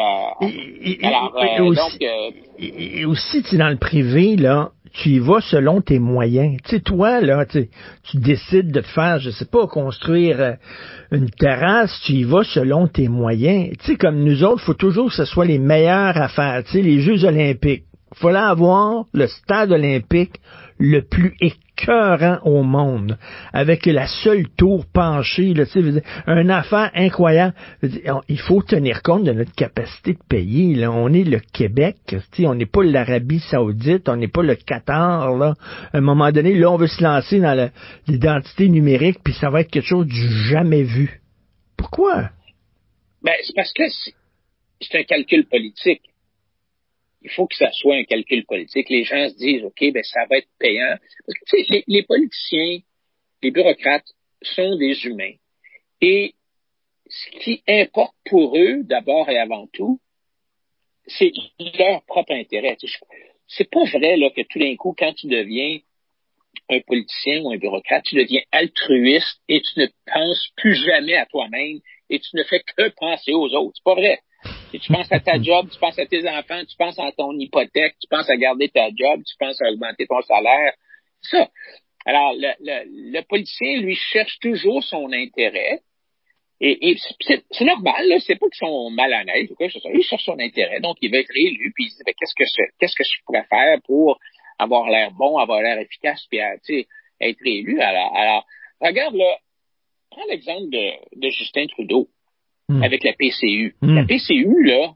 Et aussi, tu sais, dans le privé, là, tu y vas selon tes moyens. Tu sais, toi, là, tu décides de faire, je sais pas, construire une terrasse, tu y vas selon tes moyens. Tu sais, comme nous autres, faut toujours que ce soit les meilleurs à faire. Tu sais, les Jeux olympiques. Il fallait avoir le stade olympique le plus écœurant au monde, avec la seule tour penchée, là, une affaire incroyable. Il faut tenir compte de notre capacité de payer. Là. On est le Québec, on n'est pas l'Arabie Saoudite, on n'est pas le Qatar. Là. À un moment donné, là, on veut se lancer dans l'identité numérique, puis ça va être quelque chose du jamais vu. Pourquoi? Ben, c'est parce que c'est un calcul politique. Il faut que ça soit un calcul politique. Les gens se disent, OK, ben ça va être payant. Parce que, tu sais, les politiciens, les bureaucrates sont des humains. Et ce qui importe pour eux, d'abord et avant tout, c'est leur propre intérêt. C'est pas vrai là, que tout d'un coup, quand tu deviens un politicien ou un bureaucrate, tu deviens altruiste et tu ne penses plus jamais à toi-même et tu ne fais que penser aux autres. C'est pas vrai. Si tu penses à ta job, tu penses à tes enfants, tu penses à ton hypothèque, tu penses à garder ta job, tu penses à augmenter ton salaire. C'est ça. Alors, le politicien, lui, cherche toujours son intérêt. Et c'est normal, là. C'est pas qu'ils sont malhonnêtes ou quoi que ce soit. Il cherche son intérêt. Donc, il va être élu, puis il se dit, ben, qu'est-ce que je pourrais faire pour avoir l'air bon, avoir l'air efficace, puis, être élu. Alors, regarde, là, prends l'exemple de Justin Trudeau. Avec la PCU. La PCU, là,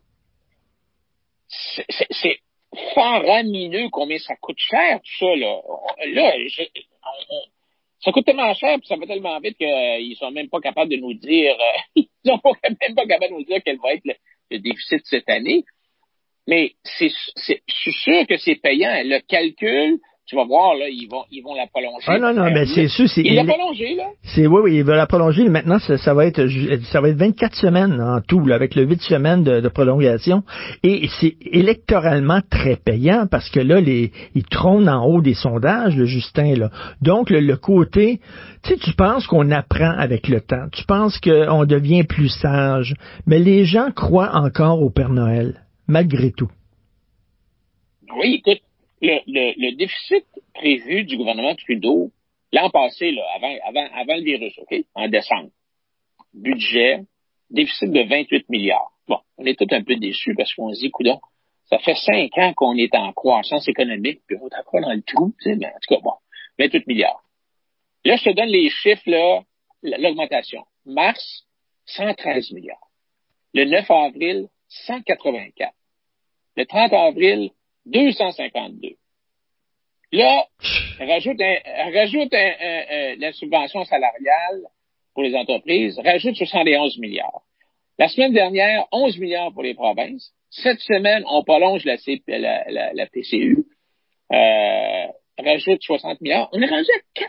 c'est faramineux combien ça coûte cher, tout ça, là. Là, ça coûte tellement cher, puis ça va tellement vite qu'ils sont même pas capables de nous dire, ils sont même pas capables de nous dire quel va être le déficit cette année. Mais je suis sûr que c'est payant. Le calcul, tu vas voir, là, ils vont la prolonger. Ah non, mais c'est sûr, il l'a prolongé, là. Oui, il va la prolonger. Maintenant, ça va être 24 semaines en tout, là, avec le 8 semaines de prolongation. Et c'est électoralement très payant parce que là, ils trônent en haut des sondages, le Justin, là. Donc, le côté, tu penses qu'on apprend avec le temps. Tu penses qu'on devient plus sage. Mais les gens croient encore au Père Noël, malgré tout. Oui, écoute. Le déficit prévu du gouvernement Trudeau, l'an passé, là, avant le virus, OK, en décembre, budget, déficit de 28 milliards. Bon, on est tous un peu déçus parce qu'on se dit, coudonc, ça fait 5 ans qu'on est en croissance économique, puis on est encore dans le trou, tu sais, mais en tout cas, bon, 28 milliards. Là, je te donne les chiffres, là, l'augmentation. Mars, 113 milliards. Le 9 avril, 184. Le 30 avril, 252. Là, rajoute la subvention salariale pour les entreprises, rajoute 71 milliards. La semaine dernière, 11 milliards pour les provinces. Cette semaine, on prolonge la PCU, rajoute 60 milliards. On est rendu à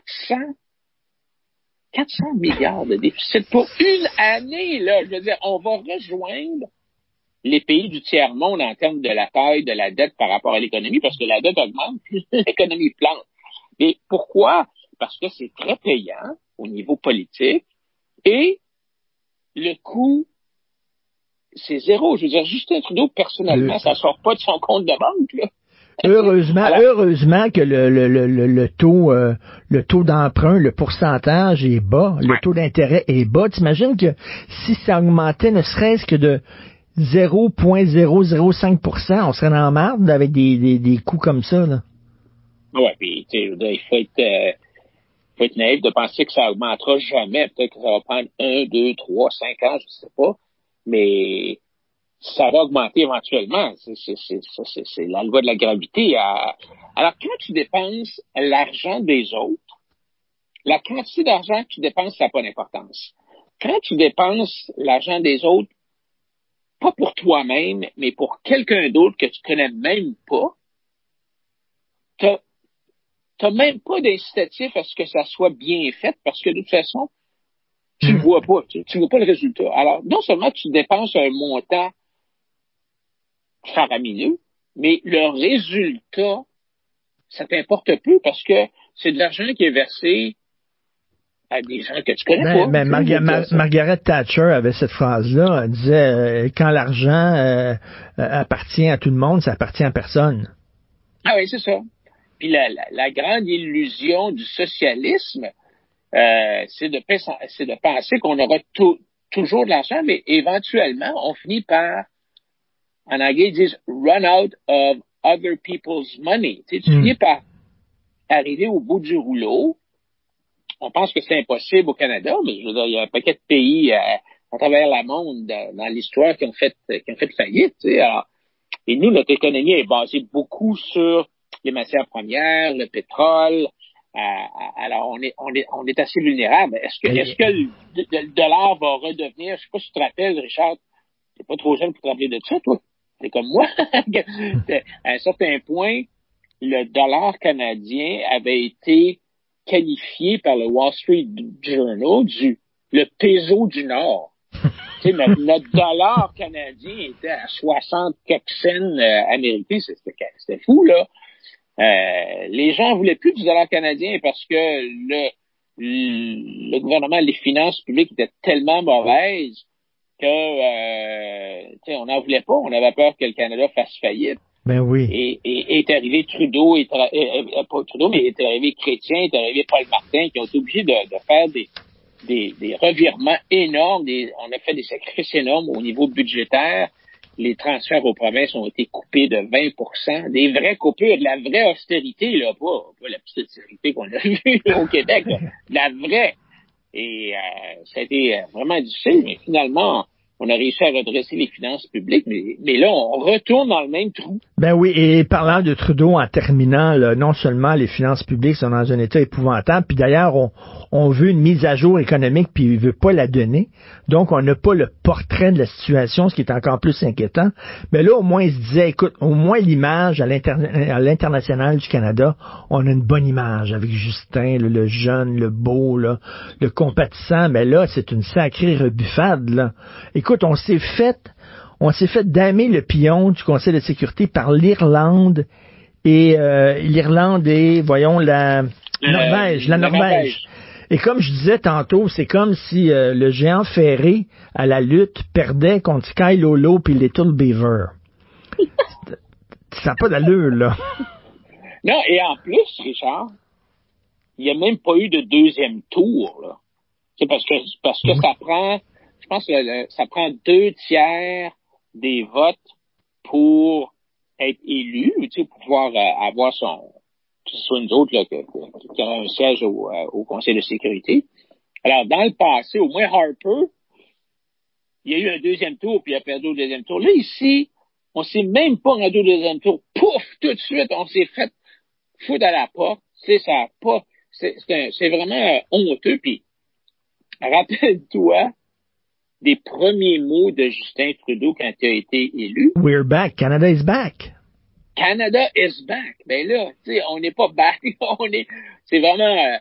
400 milliards de déficit pour une année, là. Je veux dire, on va rejoindre les pays du tiers-monde en termes de la taille de la dette par rapport à l'économie, parce que la dette augmente, l'économie plante. Et pourquoi? Parce que c'est très payant au niveau politique et le coût, c'est zéro. Je veux dire, Justin Trudeau, personnellement, ça sort pas de son compte de banque, là. Heureusement que le taux d'emprunt, le pourcentage est bas, le taux d'intérêt est bas. T'imagines que si ça augmentait ne serait-ce que de 0,005%, on serait dans la marde avec des coûts comme ça, là. Ouais, puis tu sais, il faut être naïf de penser que ça augmentera jamais. Peut-être que ça va prendre 1, 2, 3, 5 ans, je sais pas. Mais ça va augmenter éventuellement. C'est la loi de la gravité. Alors, quand tu dépenses l'argent des autres, la quantité d'argent que tu dépenses, ça n'a pas d'importance. Quand tu dépenses l'argent des autres, pas pour toi-même, mais pour quelqu'un d'autre que tu connais même pas, t'as même pas d'incitatif à ce que ça soit bien fait, parce que de toute façon, tu ne vois pas, tu vois pas le résultat. Alors, non seulement tu dépenses un montant faramineux, mais le résultat, ça t'importe peu, parce que c'est de l'argent qui est versé à des gens que tu connais pas. Margaret Thatcher avait cette phrase-là. Elle disait quand l'argent appartient à tout le monde, ça appartient à personne. Ah oui, c'est ça. Puis la grande illusion du socialisme, c'est de penser qu'on aura toujours de l'argent, mais éventuellement, on finit par, en anglais, ils disent run out of other people's money. Tu finis par arriver au bout du rouleau. On pense que c'est impossible au Canada, mais je veux dire, il y a un paquet de pays à travers le monde dans l'histoire qui ont fait faillite. Tu sais. Alors, et nous, notre économie est basée beaucoup sur les matières premières, le pétrole. Alors, on est assez vulnérable. Est-ce que le dollar va redevenir, je sais pas si tu te rappelles, Richard, t'es pas trop jeune pour te rappeler de ça, toi. C'est comme moi. À un certain point, le dollar canadien avait été qualifié par le Wall Street Journal le peso du Nord. Tu sais, notre dollar canadien était à 60 quelques cents américains. C'était fou, là. Les gens voulaient plus du dollar canadien parce que le gouvernement, les finances publiques étaient tellement mauvaises que, on n'en voulait pas. On avait peur que le Canada fasse faillite. Ben oui. Et est arrivé Trudeau, pas Trudeau, mais est arrivé Chrétien, est arrivé Paul Martin, qui ont été obligés de faire des revirements énormes. On a fait des sacrifices énormes au niveau budgétaire. Les transferts aux provinces ont été coupés de 20%. Des vraies coupures, de la vraie austérité, là, pas la petite austérité qu'on a vue au Québec, là, de la vraie. Et ça a été vraiment difficile, mais finalement, on a réussi à redresser les finances publiques, mais là, on retourne dans le même trou. Ben oui, et parlant de Trudeau, en terminant, là, non seulement les finances publiques sont dans un état épouvantable, puis d'ailleurs, on veut une mise à jour économique, puis il veut pas la donner. Donc, on n'a pas le portrait de la situation, ce qui est encore plus inquiétant. Mais là, au moins, il se disait, écoute, au moins l'image à l'international du Canada, on a une bonne image avec Justin, là, le jeune, le beau, là, le compatissant. Mais là, c'est une sacrée rebuffade, là. Écoute, on s'est fait damer le pion du Conseil de sécurité par l'Irlande et voyons, la Norvège. Et comme je disais tantôt, c'est comme si le géant ferré à la lutte perdait contre Sky Lolo puis Little Beaver. Ça n'a pas d'allure, là. Non, et en plus, Richard, il n'y a même pas eu de deuxième tour, là. C'est parce que ça prend, je pense que ça prend 2/3 des votes pour être élu, tu sais, pour pouvoir avoir que ce soit nous autres là, qui aura un siège au Conseil de sécurité. Alors, dans le passé, au moins Harper, il y a eu un deuxième tour, puis il a perdu au deuxième tour. Là, ici, on s'est même pas rendu au deuxième tour. Pouf! Tout de suite, on s'est fait foutre à la porte. C'est vraiment honteux. Puis, rappelle-toi des premiers mots de Justin Trudeau quand il a été élu. We're back. Canada is back. Canada is back. Ben là, tu sais, on n'est pas back. C'est vraiment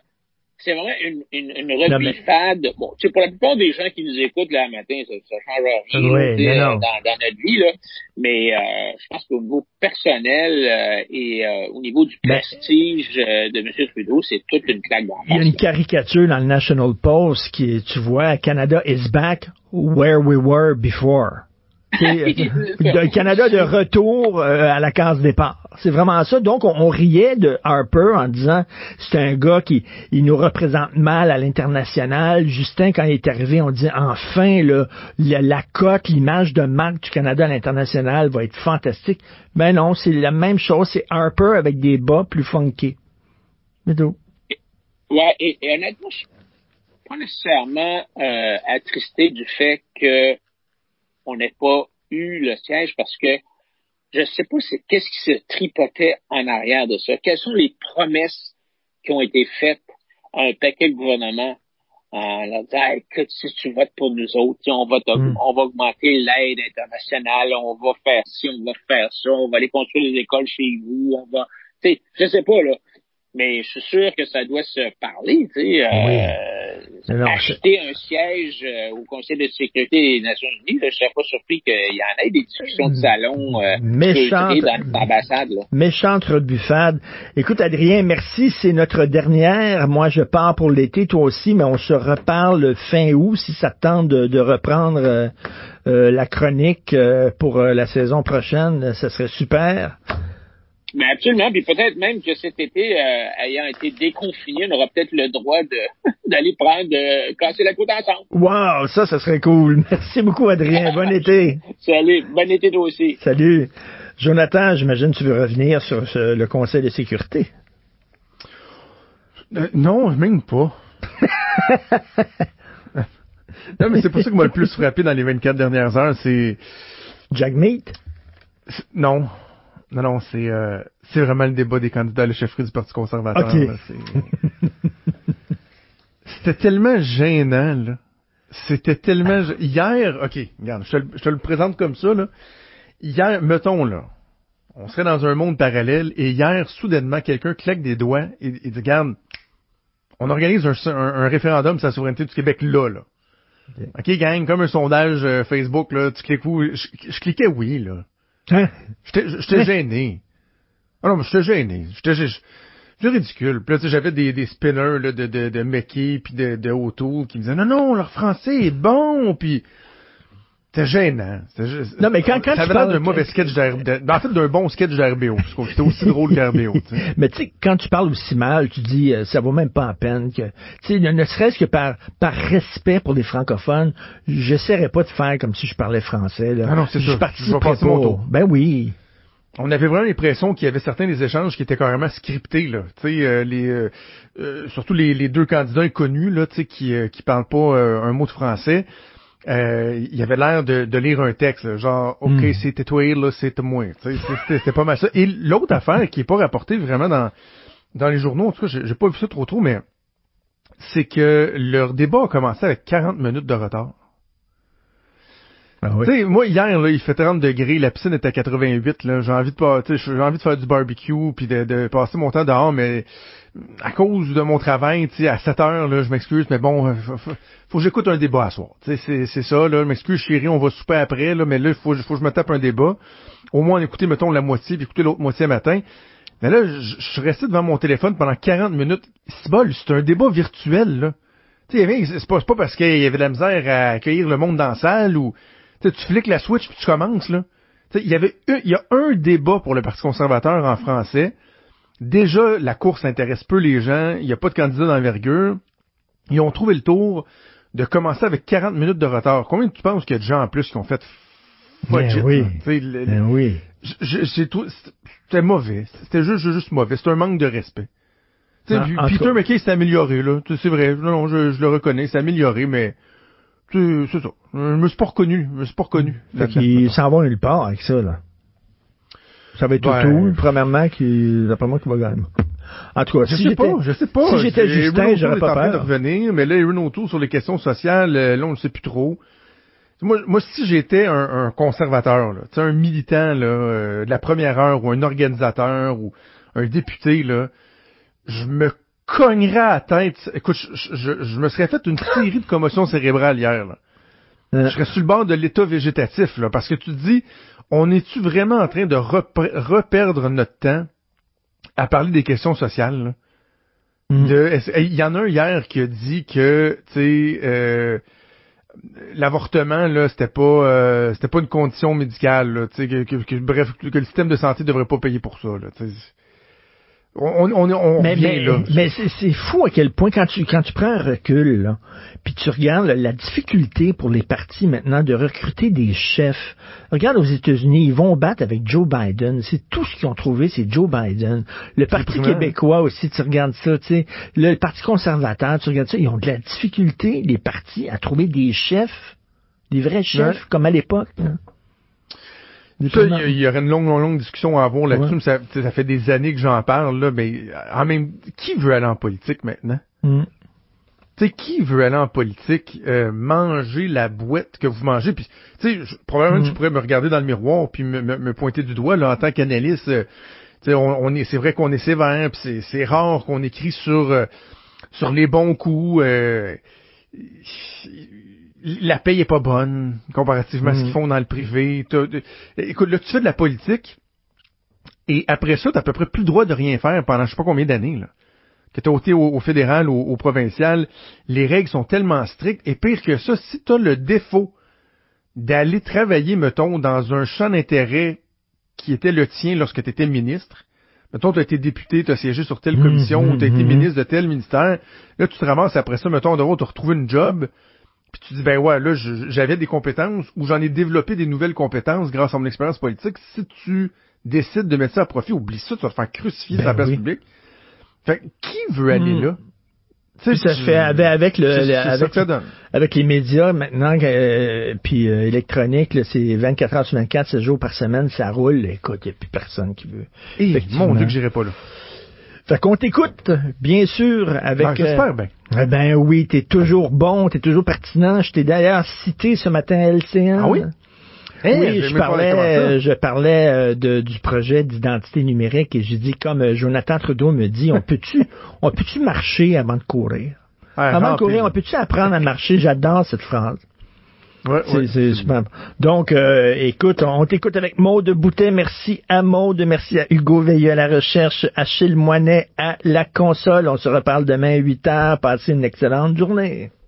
une rebuffade. Bon, tu sais, pour la plupart des gens qui nous écoutent là matin, ça change rien dans notre vie, là. Mais je pense qu'au niveau personnel et au niveau du prestige de M. Trudeau, c'est toute une claque d'en face. Il y a une caricature dans le National Post qui, tu vois, Canada is back where we were before. Le Canada de retour à la case départ. C'est vraiment ça. Donc, on riait de Harper en disant c'est un gars qui nous représente mal à l'international. Justin, quand il est arrivé, on dit enfin la cote, l'image de marque du Canada à l'international va être fantastique. Ben non, c'est la même chose. C'est Harper avec des bas plus funky. Mais tout. Ouais, et honnêtement, je suis pas nécessairement attristé du fait que on n'ait pas eu le siège parce que je sais pas qu'est-ce qui se tripotait en arrière de ça. Quelles sont les promesses qui ont été faites à un paquet de gouvernements en leur disant écoute, si tu votes pour nous autres, on va augmenter l'aide internationale, on va faire ci, on va faire ça, on va aller construire les écoles chez vous, on va, tu sais, je sais pas là. Mais je suis sûr que ça doit se parler, tu sais. Acheter un siège au Conseil de sécurité des Nations Unies, je ne serais pas surpris qu'il y en ait des discussions de salon dans l'ambassade. Méchante rebuffade. Écoute, Adrien, merci. C'est notre dernière. Moi, je pars pour l'été, toi aussi, mais on se reparle fin août si ça te tente de reprendre la chronique pour la saison prochaine. Ça serait super. Mais absolument, puis peut-être même que cet été, ayant été déconfiné, on aura peut-être le droit d'aller casser la côte ensemble. Wow, ça serait cool. Merci beaucoup, Adrien. Bon été. Salut, bon été toi aussi. Salut. Jonathan, j'imagine que tu veux revenir sur le Conseil de sécurité. Non, même pas. Non, mais c'est pas ça qui m'a le plus frappé dans les 24 dernières heures, c'est... Jagmeet? Non, c'est vraiment le débat des candidats à la chefferie du Parti conservateur. Okay. Là, c'était tellement gênant, là. C'était tellement... Hier, OK, regarde, je te le présente comme ça, là. Hier, mettons, là, on serait dans un monde parallèle, et hier, soudainement, quelqu'un claque des doigts et dit, regarde, on organise un référendum sur la souveraineté du Québec là. OK, gang, comme un sondage Facebook, là, tu cliques où? Je cliquais oui, là. Hein? J'étais gêné. Ah non, mais j'étais gêné. J'étais ridicule. Puis là, tu sais, j'avais des spinners là, de Mickey puis de O'Toole qui me disaient non, leur français est bon, puis c'était gênant. Non, mais quand ça avait l'air d'un mauvais sketch en fait, d'un bon sketch d'RBO. C'était aussi drôle qu'RBO. Mais tu sais, quand tu parles aussi mal, tu dis ça vaut même pas la peine que, tu sais, ne serait-ce que par respect pour les francophones, j'essaierais pas de faire comme si je parlais français. Là. Ah non, c'est ça. Je participerais pas. Ben oui. On avait vraiment l'impression qu'il y avait certains des échanges qui étaient carrément scriptés, là. Tu sais, surtout les deux candidats inconnus, là, tu sais, qui parlent pas un mot de français. il avait l'air de lire un texte, là, genre, OK, c'était toi, là, c'était moi. C'était pas mal ça. Et l'autre affaire qui est pas rapportée vraiment dans les journaux, en tout cas, j'ai pas vu ça trop, mais c'est que leur débat a commencé avec 40 minutes de retard. Ah oui. Tu sais, moi, hier, là, il fait 30 degrés, la piscine est à 88, là, j'ai envie de faire du barbecue, puis de passer mon temps dehors, mais à cause de mon travail, tu sais, à 7 heures, là, je m'excuse, mais bon, faut que j'écoute un débat à soir. Tu sais, c'est ça, là, je m'excuse, chérie, on va souper après, là, mais là, faut que je me tape un débat. Au moins, en écouter, mettons, la moitié, puis écouter l'autre moitié matin. Mais là, je suis resté devant mon téléphone pendant 40 minutes. C'est un débat virtuel, là. Tu sais, c'est pas parce qu'il y avait de la misère à accueillir le monde dans la salle, ou tu fliques la switch puis tu commences, là. Tu sais, il y a un débat pour le Parti conservateur en français. Déjà, la course intéresse peu les gens. Il n'y a pas de candidat d'envergure. Ils ont trouvé le tour de commencer avec 40 minutes de retard. Combien tu penses qu'il y a de gens en plus qui ont fait fudge? Oui. Oui. C'était mauvais. C'était juste mauvais. C'était un manque de respect. Peter McKay s'est amélioré, là. C'est vrai. Non, je le reconnais. C'est amélioré, mais c'est ça. Je me suis pas reconnu. Fait qu'il s'en va nulle part avec ça, là. Ça va être tout, premièrement, d'après moi, qui va gagner. En tout cas, je sais pas. Si j'étais Justin, j'aurais pas peur. De revenir, mais là, Erin O'Toole sur les questions sociales, là, on ne sait plus trop. Moi, si j'étais un conservateur, là, un militant là, de la première heure, ou un organisateur, ou un député, là, je me cognerais à la tête. Écoute, je me serais fait une série de commotions cérébrales hier, là. Je serais sur le bord de l'état végétatif, là, parce que tu te dis, on est-tu vraiment en train de reperdre notre temps à parler des questions sociales, là? Il y en a un hier qui a dit que, tu sais, l'avortement, là, c'était pas une condition médicale, là, tu sais, bref, que le système de santé devrait pas payer pour ça, là, tu sais. On revient là. Mais c'est fou à quel point quand tu prends un recul, là, puis tu regardes la difficulté pour les partis maintenant de recruter des chefs. Regarde aux États-Unis, ils vont battre avec Joe Biden. C'est tout ce qu'ils ont trouvé, c'est Joe Biden. Le Parti québécois aussi, tu regardes ça, tu sais. Le Parti conservateur, tu regardes ça, ils ont de la difficulté, les partis, à trouver des chefs, des vrais chefs, comme à l'époque, là. Ça, il y aurait une longue discussion à avoir là-dessus, mais ça fait des années que j'en parle, là, mais qui veut aller en politique maintenant? Tu sais, qui veut aller en politique, manger la boîte que vous mangez? Puis, tu sais, probablement que je pourrais me regarder dans le miroir puis me pointer du doigt, là, en tant qu'analyste. Tu sais, c'est vrai qu'on est sévère, puis c'est rare qu'on écrit sur les bons coups. La paye est pas bonne, comparativement à ce qu'ils font dans le privé. Écoute, là, tu fais de la politique, et après ça, t'as à peu près plus le droit de rien faire pendant je sais pas combien d'années, là. Que t'as ôté au fédéral, au provincial, les règles sont tellement strictes, et pire que ça, si t'as le défaut d'aller travailler, mettons, dans un champ d'intérêt qui était le tien lorsque t'étais ministre, mettons, t'as été député, t'as siégé sur telle commission, ou t'as été ministre de tel ministère, là, tu te ramasses après ça, mettons, de t'as retrouvé une job, puis tu dis, ben ouais, là, j'avais des compétences, ou j'en ai développé des nouvelles compétences grâce à mon expérience politique. Si tu décides de mettre ça à profit, oublie ça, tu vas te faire crucifier sur la place publique. Fait qui veut aller là? Ça se fait avec les médias maintenant, puis électronique, là, c'est 24 heures sur 24, 7 jours par semaine, ça roule. Écoute, il n'y a plus personne qui veut. Mon Dieu que j'irai pas là. Fait qu'on t'écoute, bien sûr, avec... j'espère bien. Ben oui, t'es toujours bon, t'es toujours pertinent. Je t'ai d'ailleurs cité ce matin à LCN. Ah oui? Oui, je parlais du projet d'identité numérique, et j'ai dit, comme Jonathan Trudeau me dit, on peut-tu marcher avant de courir? Avant de courir, on peut-tu apprendre à marcher? J'adore cette phrase. C'est super. Donc, écoute, on t'écoute avec Maude Boutet. Merci à Maude, merci à Hugo Veilleux à la recherche, Achille Moinet à la console. On se reparle demain à 8h. Passez une excellente journée.